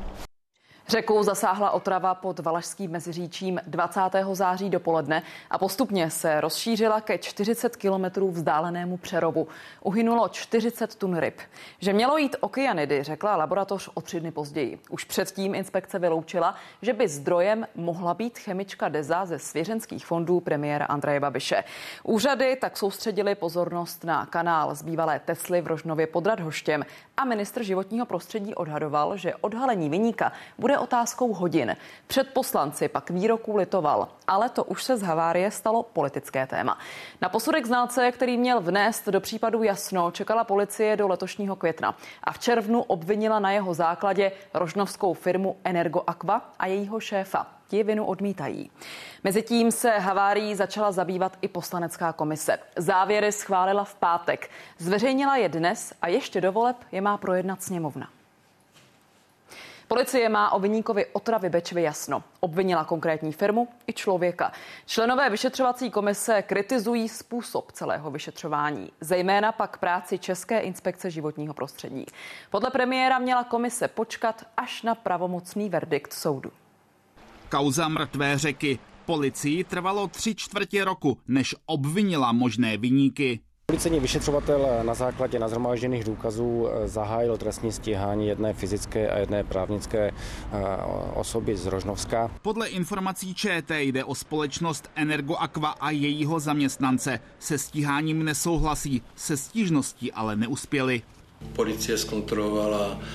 Řekou zasáhla otrava pod Valašským Meziříčím dvacátého září dopoledne a postupně se rozšířila ke čtyřicet kilometrů vzdálenému Přerovu. Uhynulo čtyřicet tun ryb. Že mělo jít o kyanidy, řekla laboratoř o tři dny později. Už předtím inspekce vyloučila, že by zdrojem mohla být chemička Deza ze svěřenských fondů premiéra Andreje Babiše. Úřady tak soustředili pozornost na kanál z bývalé Tesly v Rožnově pod Radhoštěm a ministr životního prostředí odhadoval, že odhalení viníka bude otázkou hodin. Před poslanci pak výroku litoval, ale to už se z havárie stalo politické téma. Na posudek znalce, který měl vnést do případu jasno, čekala policie do letošního května a v červnu obvinila na jeho základě rožnovskou firmu Energoaqua a jejího šéfa. Ti vinu odmítají. Mezitím se havárií začala zabývat i poslanecká komise. Závěry schválila v pátek. Zveřejnila je dnes a ještě do voleb je má projednat sněmovna. Policie má o viníkovi otravy Bečvy jasno. Obvinila konkrétní firmu i člověka. Členové vyšetřovací komise kritizují způsob celého vyšetřování, zejména pak práci České inspekce životního prostředí. Podle premiéra měla komise počkat až na pravomocný verdikt soudu. Kauza mrtvé řeky. Policii trvalo tři čtvrtě roku, než obvinila možné viníky. Policejní vyšetřovatel na základě nashromážděných důkazů zahájil trestní stíhání jedné fyzické a jedné právnické osoby z Rožnovska. Podle informací ČT jde o společnost Energoaqua a jejího zaměstnance. Se stíháním nesouhlasí, se stížností ale neuspěli. Policie zkontrolovala uh,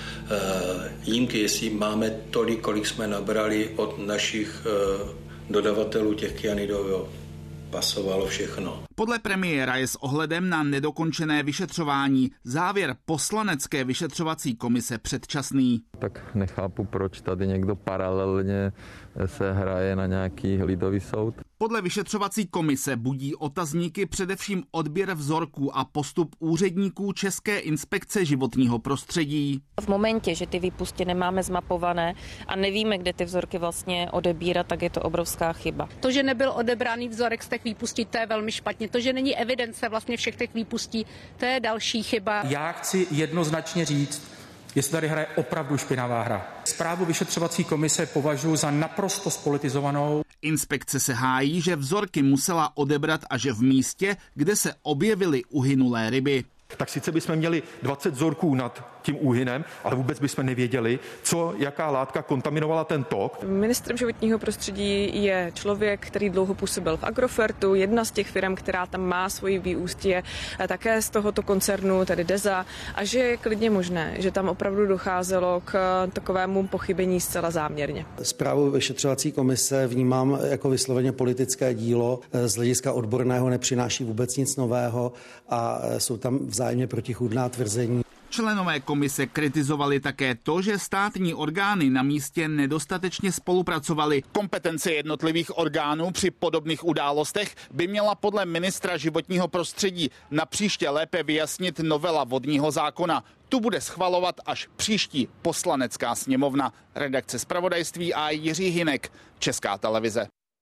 jímky, jestli máme tolik, kolik jsme nabrali od našich uh, dodavatelů těch kyanidů. Pasovalo všechno. Podle premiéra je s ohledem na nedokončené vyšetřování závěr poslanecké vyšetřovací komise předčasný. Tak nechápu, proč tady někdo paralelně se hraje na nějaký lidový soud. Podle vyšetřovací komise budí otazníky především odběr vzorků a postup úředníků České inspekce životního prostředí. V momentě, že ty výpusty nemáme zmapované a nevíme, kde ty vzorky vlastně odebírat, tak je to obrovská chyba. To, že nebyl odebraný vzorek z těch výpustí, to je velmi špatně. To, že není evidence vlastně všech těch výpustí, to je další chyba. Já chci jednoznačně říct, jestli tady hraje opravdu špinavá hra. Zprávu vyšetřovací komise považuji za naprosto spolitizovanou. Inspekce se hájí, že vzorky musela odebrat až v místě, kde se objevily uhynulé ryby. Tak sice bychom měli dvacet vzorků nad tím úhynem, ale vůbec bychom nevěděli, co, jaká látka kontaminovala ten tok. Ministrem životního prostředí je člověk, který dlouho působil v Agrofertu, jedna z těch firm, která tam má svoji výústí, je také z tohoto koncernu, tedy Deza, a že je klidně možné, že tam opravdu docházelo k takovému pochybení zcela záměrně. Zprávu vyšetřovací komise vnímám jako vysloveně politické dílo, z hlediska odborného nepřináší vůbec nic nového a jsou tam vzájemně protichůdná tvrzení. Členové komise kritizovali také to, že státní orgány na místě nedostatečně spolupracovaly. Kompetence jednotlivých orgánů při podobných událostech by měla podle ministra životního prostředí napříště lépe vyjasnit novela vodního zákona. Tu bude schvalovat až příští poslanecká sněmovna. Redakce zpravodajství a Jiří Hynek, Česká televize.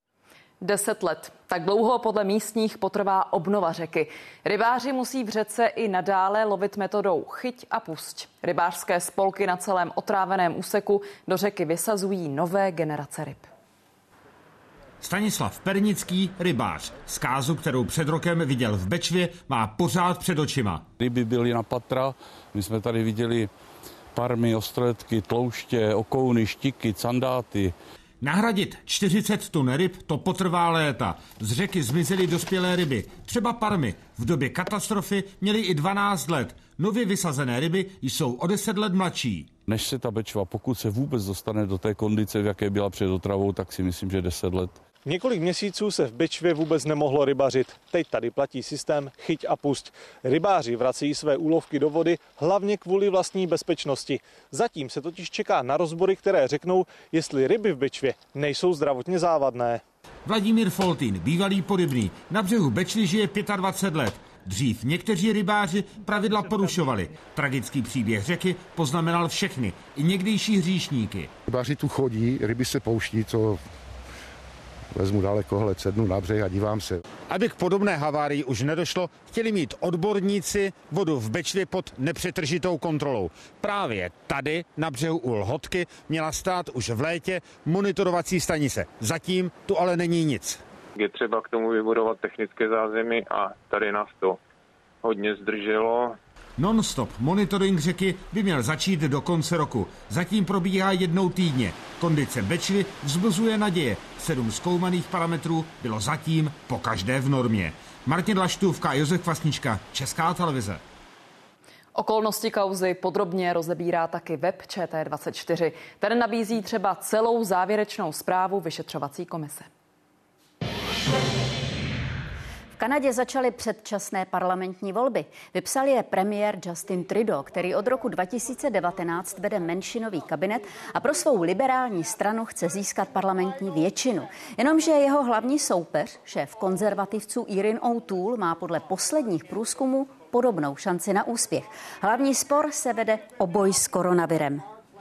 Deset let. Tak dlouho podle místních potrvá obnova řeky. Rybáři musí v řece i nadále lovit metodou chyť a pusť. Rybářské spolky na celém otráveném úseku do řeky vysazují nové generace ryb. Stanislav Pernický, rybář. Zkázu, kterou před rokem viděl v Bečvě, má pořád před očima. Ryby byly na patra, my jsme tady viděli parmy, ostretky, tlouště, okouny, štiky, candáty. Nahradit čtyřicet tun ryb to potrvá léta. Z řeky zmizely dospělé ryby, třeba parmy. V době katastrofy měly i dvanáct let. Nově vysazené ryby jsou o deset let mladší. Než se ta Bečva, pokud se vůbec dostane do té kondice, v jaké byla před otravou, tak si myslím, že deset let. Několik měsíců se v Bečvě vůbec nemohlo rybařit. Teď tady platí systém chyť a pusť. Rybáři vracejí své úlovky do vody hlavně kvůli vlastní bezpečnosti. Zatím se totiž čeká na rozbory, které řeknou, jestli ryby v Bečvě nejsou zdravotně závadné. Vladimír Foltín, bývalý porybný, na břehu Bečvy žije dvacet pět let. Dřív někteří rybáři pravidla porušovali. Tragický příběh řeky poznamenal všechny, i někdejší hříšníky. Rybáři tu chodí, ryby se pouští, co... Vezmu dalekohled, sednu na břeh a dívám se. Aby k podobné havárii už nedošlo, chtěli mít odborníci vodu v Bečvě pod nepřetržitou kontrolou. Právě tady, na břehu u Lhotky, měla stát už v létě monitorovací stanice. Zatím tu ale není nic. Je třeba k tomu vybudovat technické zázemí a tady nás to hodně zdrželo. Non-stop monitoring řeky by měl začít do konce roku. Zatím probíhá jednou týdně. Kondice Bečvy vzbuzuje naděje. Sedm zkoumaných parametrů bylo zatím pokaždé v normě. Martin Laštůvka, Josef Kvasnička, Česká televize. Okolnosti kauzy podrobně rozebírá taky web Č T dvacet čtyři. Ten nabízí třeba celou závěrečnou zprávu vyšetřovací komise. V Kanadě začaly předčasné parlamentní volby. Vypsal je premiér Justin Trudeau, který od roku dva tisíce devatenáct vede menšinový kabinet a pro svou liberální stranu chce získat parlamentní většinu. Jenomže jeho hlavní soupeř, šéf konzervativců Erin O'Toole, má podle posledních průzkumů podobnou šanci na úspěch. Hlavní spor se vede o boj s koronavirem.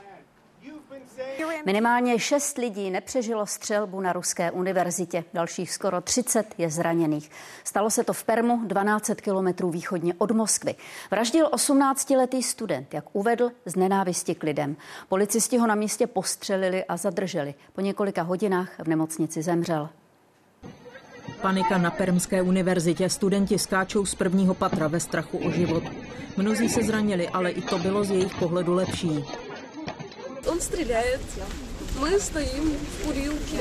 Minimálně šest lidí nepřežilo střelbu na ruské univerzitě. Dalších skoro třicet je zraněných. Stalo se to v Permu, dvanáct set kilometrů východně od Moskvy. Vraždil osmnáctiletý student, jak uvedl, z nenávisti k lidem. Policisti ho na místě postřelili a zadrželi. Po několika hodinách v nemocnici zemřel. panika na Permské univerzitě. Studenti skáčou z prvního patra ve strachu o život. Mnozí se zranili, ale i to bylo z jejich pohledu lepší. On střílí. Мы стоим в курилке.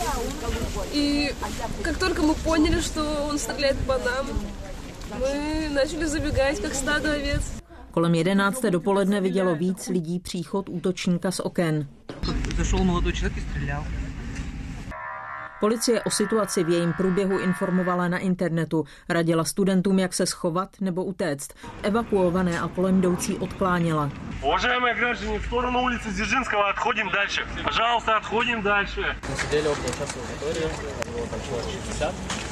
И как только мы поняли, что он стреляет по нам, мы начали забегать, как стадо овец. Kolem jedenácté dopoledne vidělo víc lidí příchod útočníka z oken. Zašel mladý člověk a střílel. Policie o situaci v jejím průběhu informovala na internetu, radila studentům, jak se schovat nebo utéct. Evakuované a kolem jdoucí odkláněla. Уважаемые граждане, в сторону улицы Дзержинского отходим дальше. Пожалуйста, отходим дальше. Мы сидели около часа в аудитории, было там человек шестьдесят.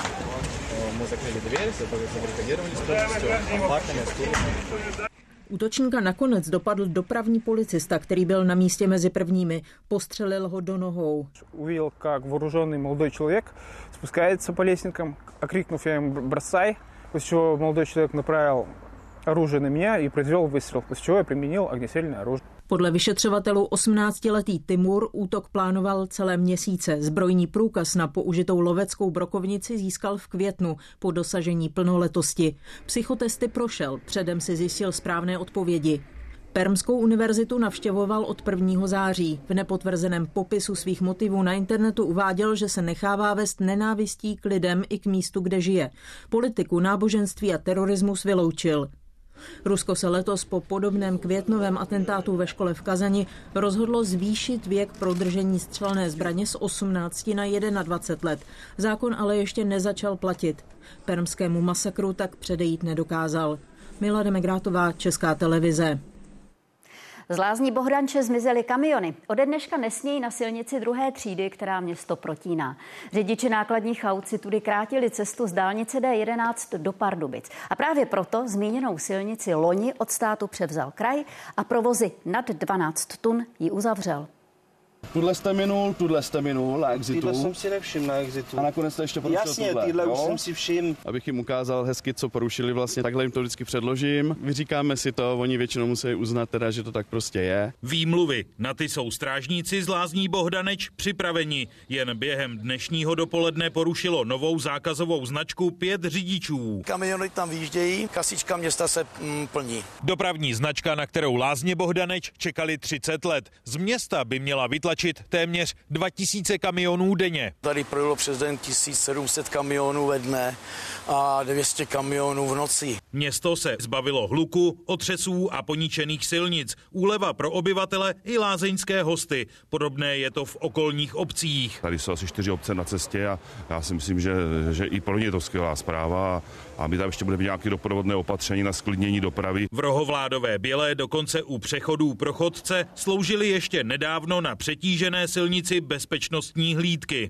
Мы закрыли дверь, забаррикадировали с полностью, парками, стульями. Útočníka nakonec dopadl dopravní policista, který byl na místě mezi prvními. Postřelil ho do nohou. Uviděl, jak вооруженный молодой человек спускается по лестницам, окрикнув я ему бросай, после чего молодой человек направил оружие на меня и произвел выстрел, после чего я применил огнестрельное оружие. Podle vyšetřovatelů osmnáctiletý Timur útok plánoval celé měsíce. Zbrojní průkaz na použitou loveckou brokovnici získal v květnu po dosažení plnoletosti. Psychotesty prošel, předem si zjistil správné odpovědi. Permskou univerzitu navštěvoval od prvního září. V nepotvrzeném popisu svých motivů na internetu uváděl, že se nechává vést nenávistí k lidem i k místu, kde žije. Politiku, náboženství a terorismus vyloučil. Rusko se letos po podobném květnovém atentátu ve škole v Kazani rozhodlo zvýšit věk pro držení střelné zbraně z osmnácti na dvacet jedna let. Zákon ale ještě nezačal platit. Permskému masakru tak předejít nedokázal. Milada Megrátová, Česká televize. Z lázní Bohdanče zmizely kamiony. Ode dneška nesmějí na silnici druhé třídy, která město protíná. Řidiči nákladních aut si tudy krátili cestu z dálnice D jedenáct do Pardubic. A právě proto zmíněnou silnici loni od státu převzal kraj a provozy nad dvanáct tun ji uzavřel. Tudle jste minul, tudle jste minul na exitu. Týhle jsem si nevšiml na exitu. A nakonec jste ještě porušil Jasně, tudle. týhle už jo? jsem si všiml. Abych jim ukázal hezky, co porušili vlastně, takhle jim to vždycky předložím. Vyříkáme si to, oni většinou musí uznat teda, že to tak prostě je. Výmluvy. Na ty jsou strážníci z lázní Bohdaneč připraveni. Jen během dnešního dopoledne porušilo novou zákazovou značku pět řidičů. Kamiony tam vyjíždějí, kasička města se mm, plní. Dopravní značka, na kterou lázně Bohdaneč čekali třicet let. Z města by měla vytlačit téměř dva tisíce kamionů denně. Tady projelo přes den tisíc sedm set kamionů ve dne a dvě stě kamionů v noci. Město se zbavilo hluku, otřesů a poničených silnic. Úleva pro obyvatele i lázeňské hosty. Podobné je to v okolních obcích. Tady jsou asi čtyři obce na cestě a já si myslím, že, že i pro ně je to skvělá zpráva a my tam ještě budeme nějaké doprovodné opatření na sklidnění dopravy. V rohovládové Bělé dokonce u přechodů pro chodce sloužily ještě nedávno na přetížené silnici bezpečnostní hlídky.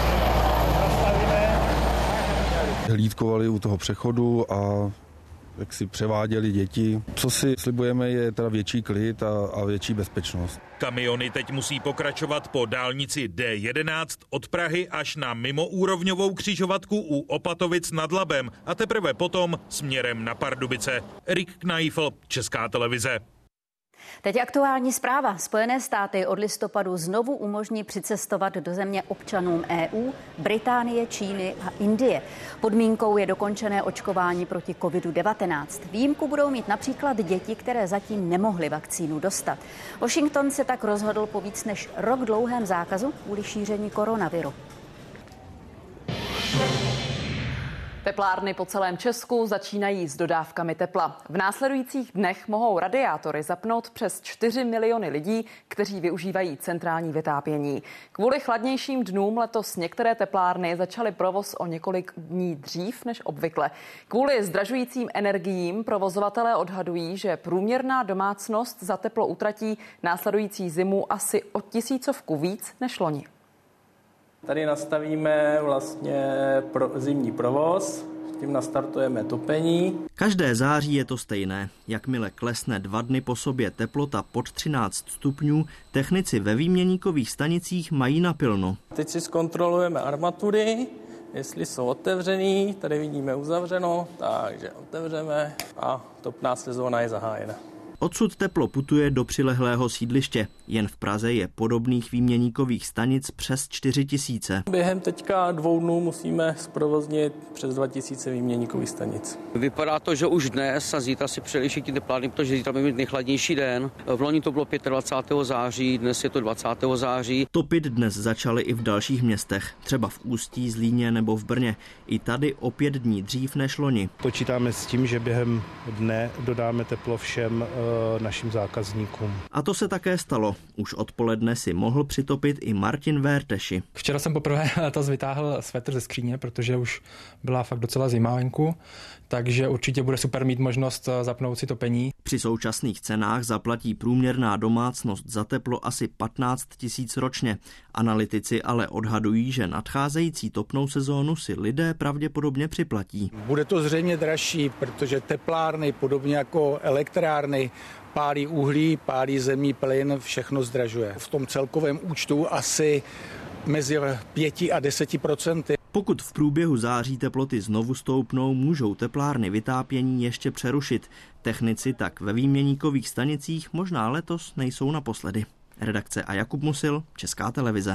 Hlídkovali u toho přechodu a jak si převáděli děti. Co si slibujeme, je teda větší klid a, a větší bezpečnost. Kamiony teď musí pokračovat po dálnici D jedenáct od Prahy až na mimoúrovňovou křižovatku u Opatovic nad Labem a teprve potom směrem na Pardubice. Erik Kneifl, Česká televize. Teď aktuální zpráva. Spojené státy od listopadu znovu umožní přicestovat do země občanům E U, Británie, Číny a Indie. Podmínkou je dokončené očkování proti covidu devatenáct. Výjimku budou mít například děti, které zatím nemohly vakcínu dostat. Washington se tak rozhodl po víc než rok dlouhém zákazu kvůli šíření koronaviru. Teplárny po celém Česku začínají s dodávkami tepla. V následujících dnech mohou radiátory zapnout přes čtyři miliony lidí, kteří využívají centrální vytápění. Kvůli chladnějším dnům letos některé teplárny začaly provoz o několik dní dřív než obvykle. Kvůli zdražujícím energiím provozovatelé odhadují, že průměrná domácnost za teplo utratí následující zimu asi o tisícovku víc než loni. Tady nastavíme vlastně pro zimní provoz, tím nastartujeme topení. Každé září je to stejné. Jakmile klesne dva dny po sobě teplota pod třináct stupňů, technici ve výměníkových stanicích mají napilno. Teď si zkontrolujeme armatury, jestli jsou otevřený, tady vidíme uzavřeno, takže otevřeme a topná sezóna je zahájena. Odsud teplo putuje do přilehlého sídliště. Jen v Praze je podobných výměníkových stanic přes čtyři tisíce. Během teďka dvou dnů musíme zprovoznit přes dva tisíce výměníkových stanic. Vypadá to, že už dnes a zítra si přijeli všichni teplárny, protože zítra bude mít nejchladnější den. V loni to bylo dvacátého pátého září, dnes je to dvacátého září. Topit dnes začaly i v dalších městech, třeba v Ústí, Zlíně nebo v Brně. I tady o pět dní dřív než loni. Počítáme s tím, že během dne dodáme teplo všem e, našim zákazníkům. A to se také stalo. Už odpoledne si mohl přitopit i Martin Vérteši. Včera jsem poprvé letos vytáhl svetr ze skříně, protože už byla fakt docela zima venku, takže určitě bude super mít možnost zapnout si topení. Při současných cenách zaplatí průměrná domácnost za teplo asi patnáct tisíc ročně. Analytici ale odhadují, že nadcházející topnou sezónu si lidé pravděpodobně připlatí. Bude to zřejmě dražší, protože teplárny, podobně jako elektrárny, pálí uhlí, pálí zemní plyn, všechno zdražuje. V tom celkovém účtu asi mezi pěti a deseti procenty. Pokud v průběhu září teploty znovu stoupnou, můžou teplárny vytápění ještě přerušit. Technici tak ve výměníkových stanicích možná letos nejsou naposledy. Redakce a Jakub Musil, Česká televize.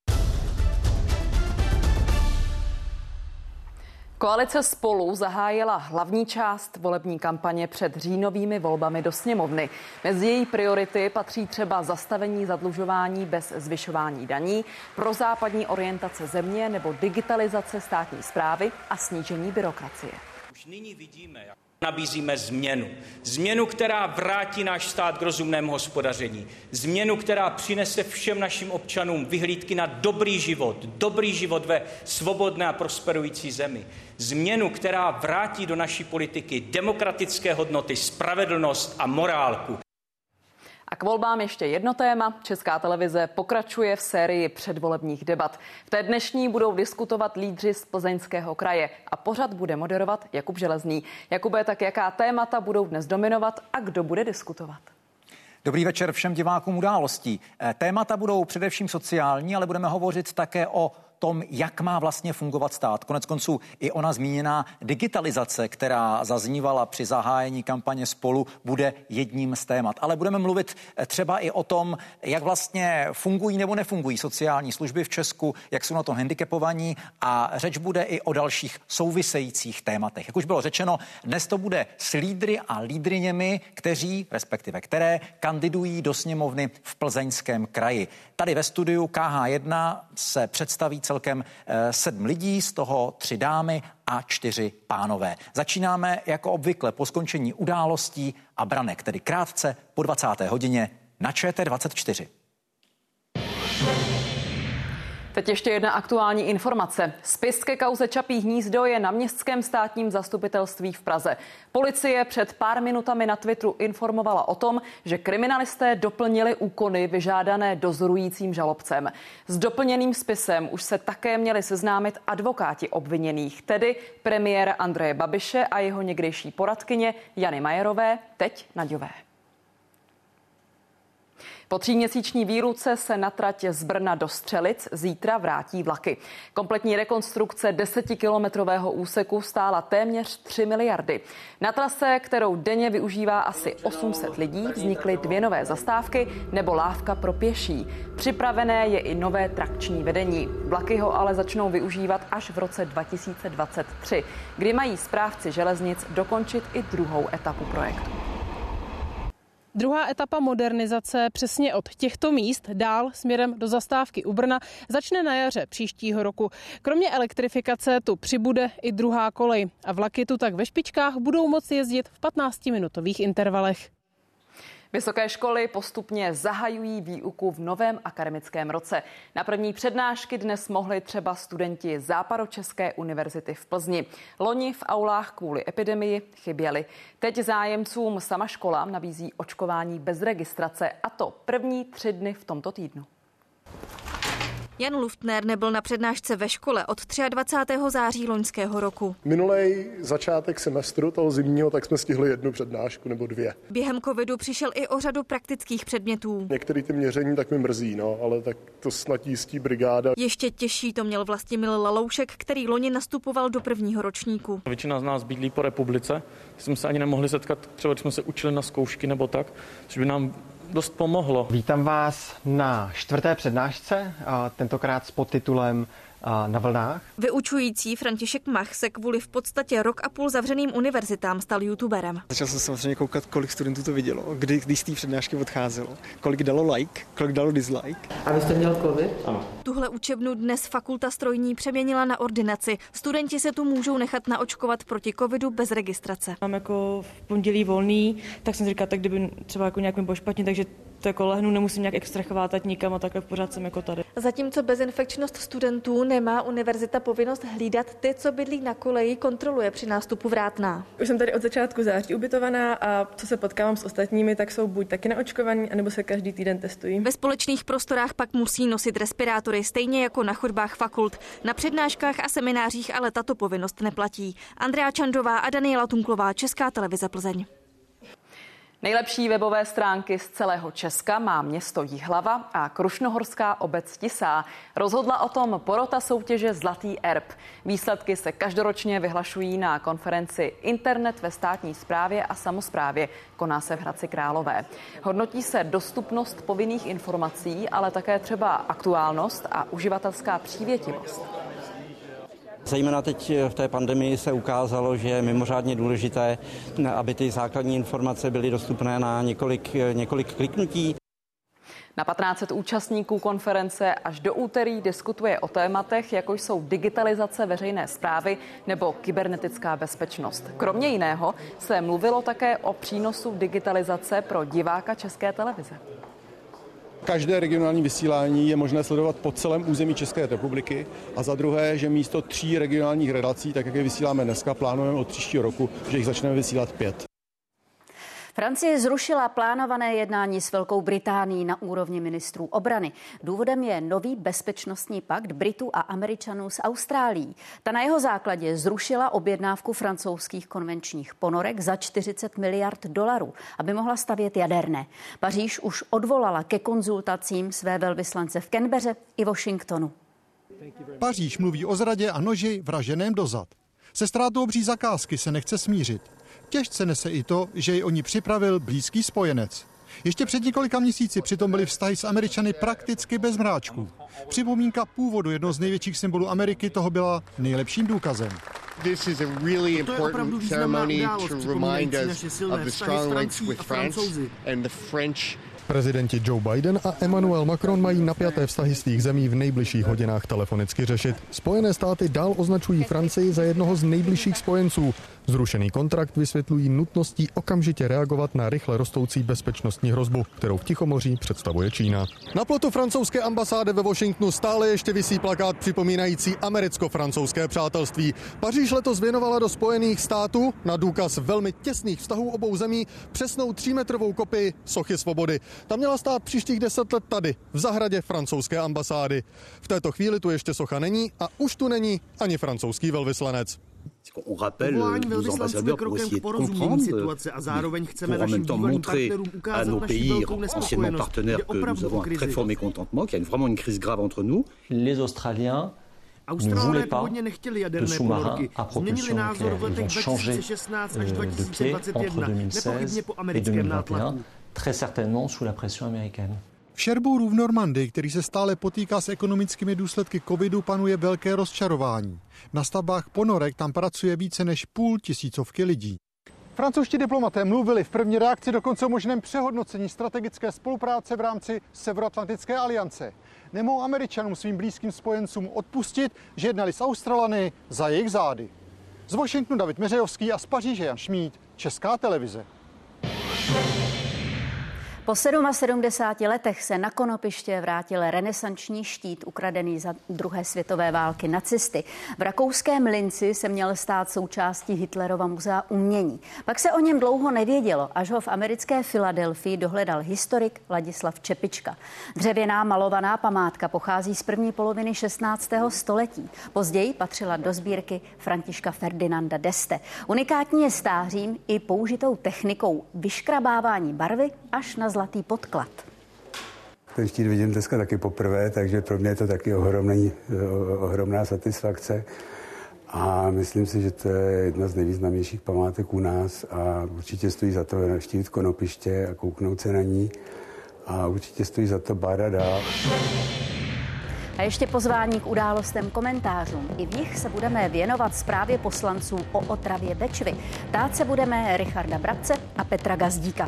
Koalice Spolu zahájila hlavní část volební kampaně před říjnovými volbami do sněmovny. Mezi její priority patří třeba zastavení zadlužování bez zvyšování daní, prozápadní orientace země nebo digitalizace státní správy a snížení byrokracie. Už nyní vidíme, jak nabízíme změnu. Změnu, která vrátí náš stát k rozumnému hospodaření. Změnu, která přinese všem našim občanům vyhlídky na dobrý život, dobrý život ve svobodné a prosperující zemi. Změnu, která vrátí do naší politiky demokratické hodnoty, spravedlnost a morálku. A k volbám ještě jedno téma. Česká televize pokračuje v sérii předvolebních debat. V té dnešní budou diskutovat lídři z Plzeňského kraje a pořad bude moderovat Jakub Železný. Jakube, tak jaká témata budou dnes dominovat a kdo bude diskutovat? Dobrý večer všem divákům Událostí. Témata budou především sociální, ale budeme hovořit také o tom, jak má vlastně fungovat stát. Konec konců i ona zmíněná digitalizace, která zaznívala při zahájení kampaně Spolu, bude jedním z témat. Ale budeme mluvit třeba i o tom, jak vlastně fungují nebo nefungují sociální služby v Česku, jak jsou na to handicapovaní a řeč bude i o dalších souvisejících tématech. Jak už bylo řečeno, dnes to bude s lídry a lídryněmi, kteří, respektive které, kandidují do sněmovny v Plzeňském kraji. Tady ve studiu K H jedna se představí celkem sedm lidí, z toho tři dámy a čtyři pánové. Začínáme jako obvykle po skončení Událostí a branek, tedy krátce po dvacáté hodině na Č T dvacet čtyři. Teď ještě jedna aktuální informace. Spis ke kauze Čapí hnízdo je na Městském státním zastupitelství v Praze. Policie před pár minutami na Twitteru informovala o tom, že kriminalisté doplnili úkony vyžádané dozorujícím žalobcem. S doplněným spisem už se také měli seznámit advokáti obviněných, tedy premiéra Andreje Babiše a jeho někdejší poradkyně Jany Majerové, teď Naďové. Po tříměsíční výluce se na trať z Brna do Střelic zítra vrátí vlaky. Kompletní rekonstrukce desetikilometrového úseku stála téměř tři miliardy. Na trase, kterou denně využívá asi osm set lidí, vznikly dvě nové zastávky nebo lávka pro pěší. Připravené je i nové trakční vedení. Vlaky ho ale začnou využívat až v roce dva tisíce dvacet tři, kdy mají správci železnic dokončit i druhou etapu projektu. Druhá etapa modernizace přesně od těchto míst dál směrem do zastávky u Brna začne na jaře příštího roku. Kromě elektrifikace tu přibude i druhá kolej a vlaky tu tak ve špičkách budou moci jezdit v patnáctiminutových intervalech. Vysoké školy postupně zahajují výuku v novém akademickém roce. Na první přednášky dnes mohli třeba studenti Západočeské univerzity v Plzni. Loni v aulách kvůli epidemii chyběli. Teď zájemcům sama škola nabízí očkování bez registrace, a to první tři dny v tomto týdnu. Jan Luftner nebyl na přednášce ve škole od dvacátého třetího září loňského roku. Minulej začátek semestru toho zimního, tak jsme stihli jednu přednášku nebo dvě. Během covidu přišel i o řadu praktických předmětů. Některé ty měření tak mi mrzí, no, ale tak to snad jistí brigáda. Ještě těžší to měl Vlastimil Laloušek, který loni nastupoval do prvního ročníku. Většina z nás bydlí po republice, jsme se ani nemohli setkat, třeba když jsme se učili na zkoušky nebo tak, což by nám dost pomohlo. Vítám vás na čtvrté přednášce, tentokrát s podtitulem Na vlnách. Vyučující František Mach se kvůli v podstatě rok a půl zavřeným univerzitám stal youtuberem. Začal jsem samozřejmě koukat, kolik studentů to vidělo, kdy, když z té přednášky odcházelo, kolik dalo like, kolik dalo dislike. A vy jste měl covid? Ano. Tuhle učebnu dnes fakulta strojní přeměnila na ordinaci. Studenti se tu můžou nechat naočkovat proti covidu bez registrace. Mám jako v pondělí volný, tak jsem si říkala, tak kdyby třeba jako nějak mi bylo špatně, takže to jako lehnu, nemusím nějak extra chvátat nikam a takhle pořád jsem jako tady. Zatímco bezinfekčnost studentů nemá univerzita povinnost hlídat ty, co bydlí na koleji, kontroluje při nástupu vrátná. Už jsem tady od začátku září ubytovaná a co se potkávám s ostatními, tak jsou buď taky naočkovaní, anebo se každý týden testují. Ve společných prostorách pak musí nosit respirátory, stejně jako na chodbách fakult. Na přednáškách a seminářích ale tato povinnost neplatí. Andrea Čandrová a Daniela Tunklová, Česká televize Plzeň. Nejlepší webové stránky z celého Česka má město Jihlava a krušnohorská obec Tisá. Rozhodla o tom porota soutěže Zlatý erb. Výsledky se každoročně vyhlašují na konferenci Internet ve státní správě a samosprávě. Koná se v Hradci Králové. Hodnotí se dostupnost povinných informací, ale také třeba aktuálnost a uživatelská přívětivost. Zejména teď v té pandemii se ukázalo, že je mimořádně důležité, aby ty základní informace byly dostupné na několik, několik kliknutí. Na patnáct set účastníků konference až do úterý diskutuje o tématech, jako jsou digitalizace veřejné správy nebo kybernetická bezpečnost. Kromě jiného se mluvilo také o přínosu digitalizace pro diváka České televize. Každé regionální vysílání je možné sledovat po celém území České republiky a za druhé, že místo tří regionálních relací, tak jak je vysíláme dneska, plánujeme od příštího roku, že jich začneme vysílat pět. Francie zrušila plánované jednání s Velkou Británií na úrovni ministrů obrany. Důvodem je nový bezpečnostní pakt Britů a Američanů s Austrálií. Ta na jeho základě zrušila objednávku francouzských konvenčních ponorek za čtyřicet miliard dolarů, aby mohla stavět jaderné. Paříž už odvolala ke konzultacím své velvyslance v Canbeře i Washingtonu. Paříž mluví o zradě a noži vraženém dozad. Se ztrátou obří zakázky se nechce smířit. Těžce nese i to, že ji o ní připravil blízký spojenec. Ještě před několika měsíci přitom byly vztahy s Američany prakticky bez mráčků. Připomínka původu jednoho z největších symbolů Ameriky toho byla nejlepším důkazem. This is a really important ceremony to remind us of the strong links with France and the French. Prezidenti Joe Biden a Emmanuel Macron mají napjaté vztahy svých zemí v nejbližších hodinách telefonicky řešit. Spojené státy dál označují Francii za jednoho z nejbližších spojenců. Zrušený kontrakt vysvětlují nutností okamžitě reagovat na rychle rostoucí bezpečnostní hrozbu, kterou v Tichomoří představuje Čína. Na plotu francouzské ambasády ve Washingtonu stále ještě visí plakát připomínající americko-francouzské přátelství. Paříž letos věnovala do Spojených států na důkaz velmi těsných vztahů obou zemí přesnou třímetrovou kopii sochy svobody. Ta měla stát příštích deset let tady, v zahradě francouzské ambasády. V této chvíli tu ještě socha není a už tu není ani francouzský velvyslanec. On rappelle nos ambassadeurs pour essayer de comprendre, pour en même temps montrer à nos pays anciennement partenaires que nous avons un très fort mécontentement, qu'il y a vraiment une crise grave entre nous. Les Australiens ne voulaient pas de sous-marins à propulsion nucléaire. Ils ont changé de pied entre deux mille seize et deux mille vingt et un, très certainement sous la pression américaine. V Sherbourgu v Normandii, který se stále potýká s ekonomickými důsledky covidu, panuje velké rozčarování. Na stavbách ponorek tam pracuje více než půl tisícovky lidí. Francouzští diplomaté mluvili v první reakci dokonce o možném přehodnocení strategické spolupráce v rámci Severoatlantické aliance. Nemohou Američanům svým blízkým spojencům odpustit, že jednali s Australany za jejich zády. Z Washingtonu David Meřejovský a z Paříže Jan Šmíd, Česká televize. Po sedmdesáti letech se na Konopiště vrátil renesanční štít ukradený za druhé světové války nacisty. V rakouském Linci se měl stát součástí Hitlerova muzea umění. Pak se o něm dlouho nevědělo, až ho v americké Filadelfii dohledal historik Ladislav Čepička. Dřevěná malovaná památka pochází z první poloviny šestnáctého století. Později patřila do sbírky Františka Ferdinanda d'Este. Unikátní je stářím i použitou technikou vyškrabávání barvy až na zlatý podklad. Ten štít vidím dneska taky poprvé, takže pro mě je to taky ohromný, ohromná satisfakce. A myslím si, že to je jedna z nejvýznamnějších památek u nás a určitě stojí za to navštívit Konopiště a kouknout se na ní. A určitě stojí za to bádat dál. A ještě pozvání k událostem komentářům. I v nich se budeme věnovat zprávě poslanců o otravě Bečvy. Ptát se budeme Richarda Brabce a Petra Gazdíka.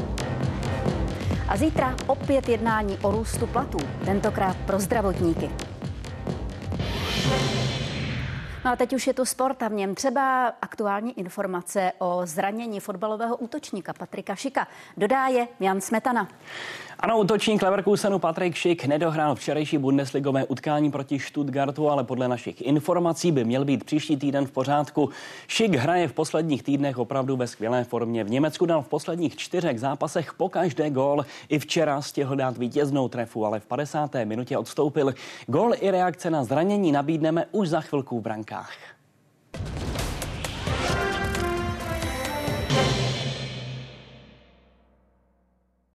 A zítra opět jednání o růstu platů, tentokrát pro zdravotníky. No a teď už je tu sport a v něm třeba aktuální informace o zranění fotbalového útočníka Patrika Šika. Dodá je Jan Smetana. Ano, útočník Leverkusenu Patrik Schick nedohrál včerejší bundesligové utkání proti Stuttgartu, ale podle našich informací by měl být příští týden v pořádku. Schick hraje v posledních týdnech opravdu ve skvělé formě. V Německu dal v posledních čtyřech zápasech pokaždé gól. I včera stihl dát vítěznou trefu, ale v padesáté minutě odstoupil. Gól i reakce na zranění nabídneme už za chvilku v brankách.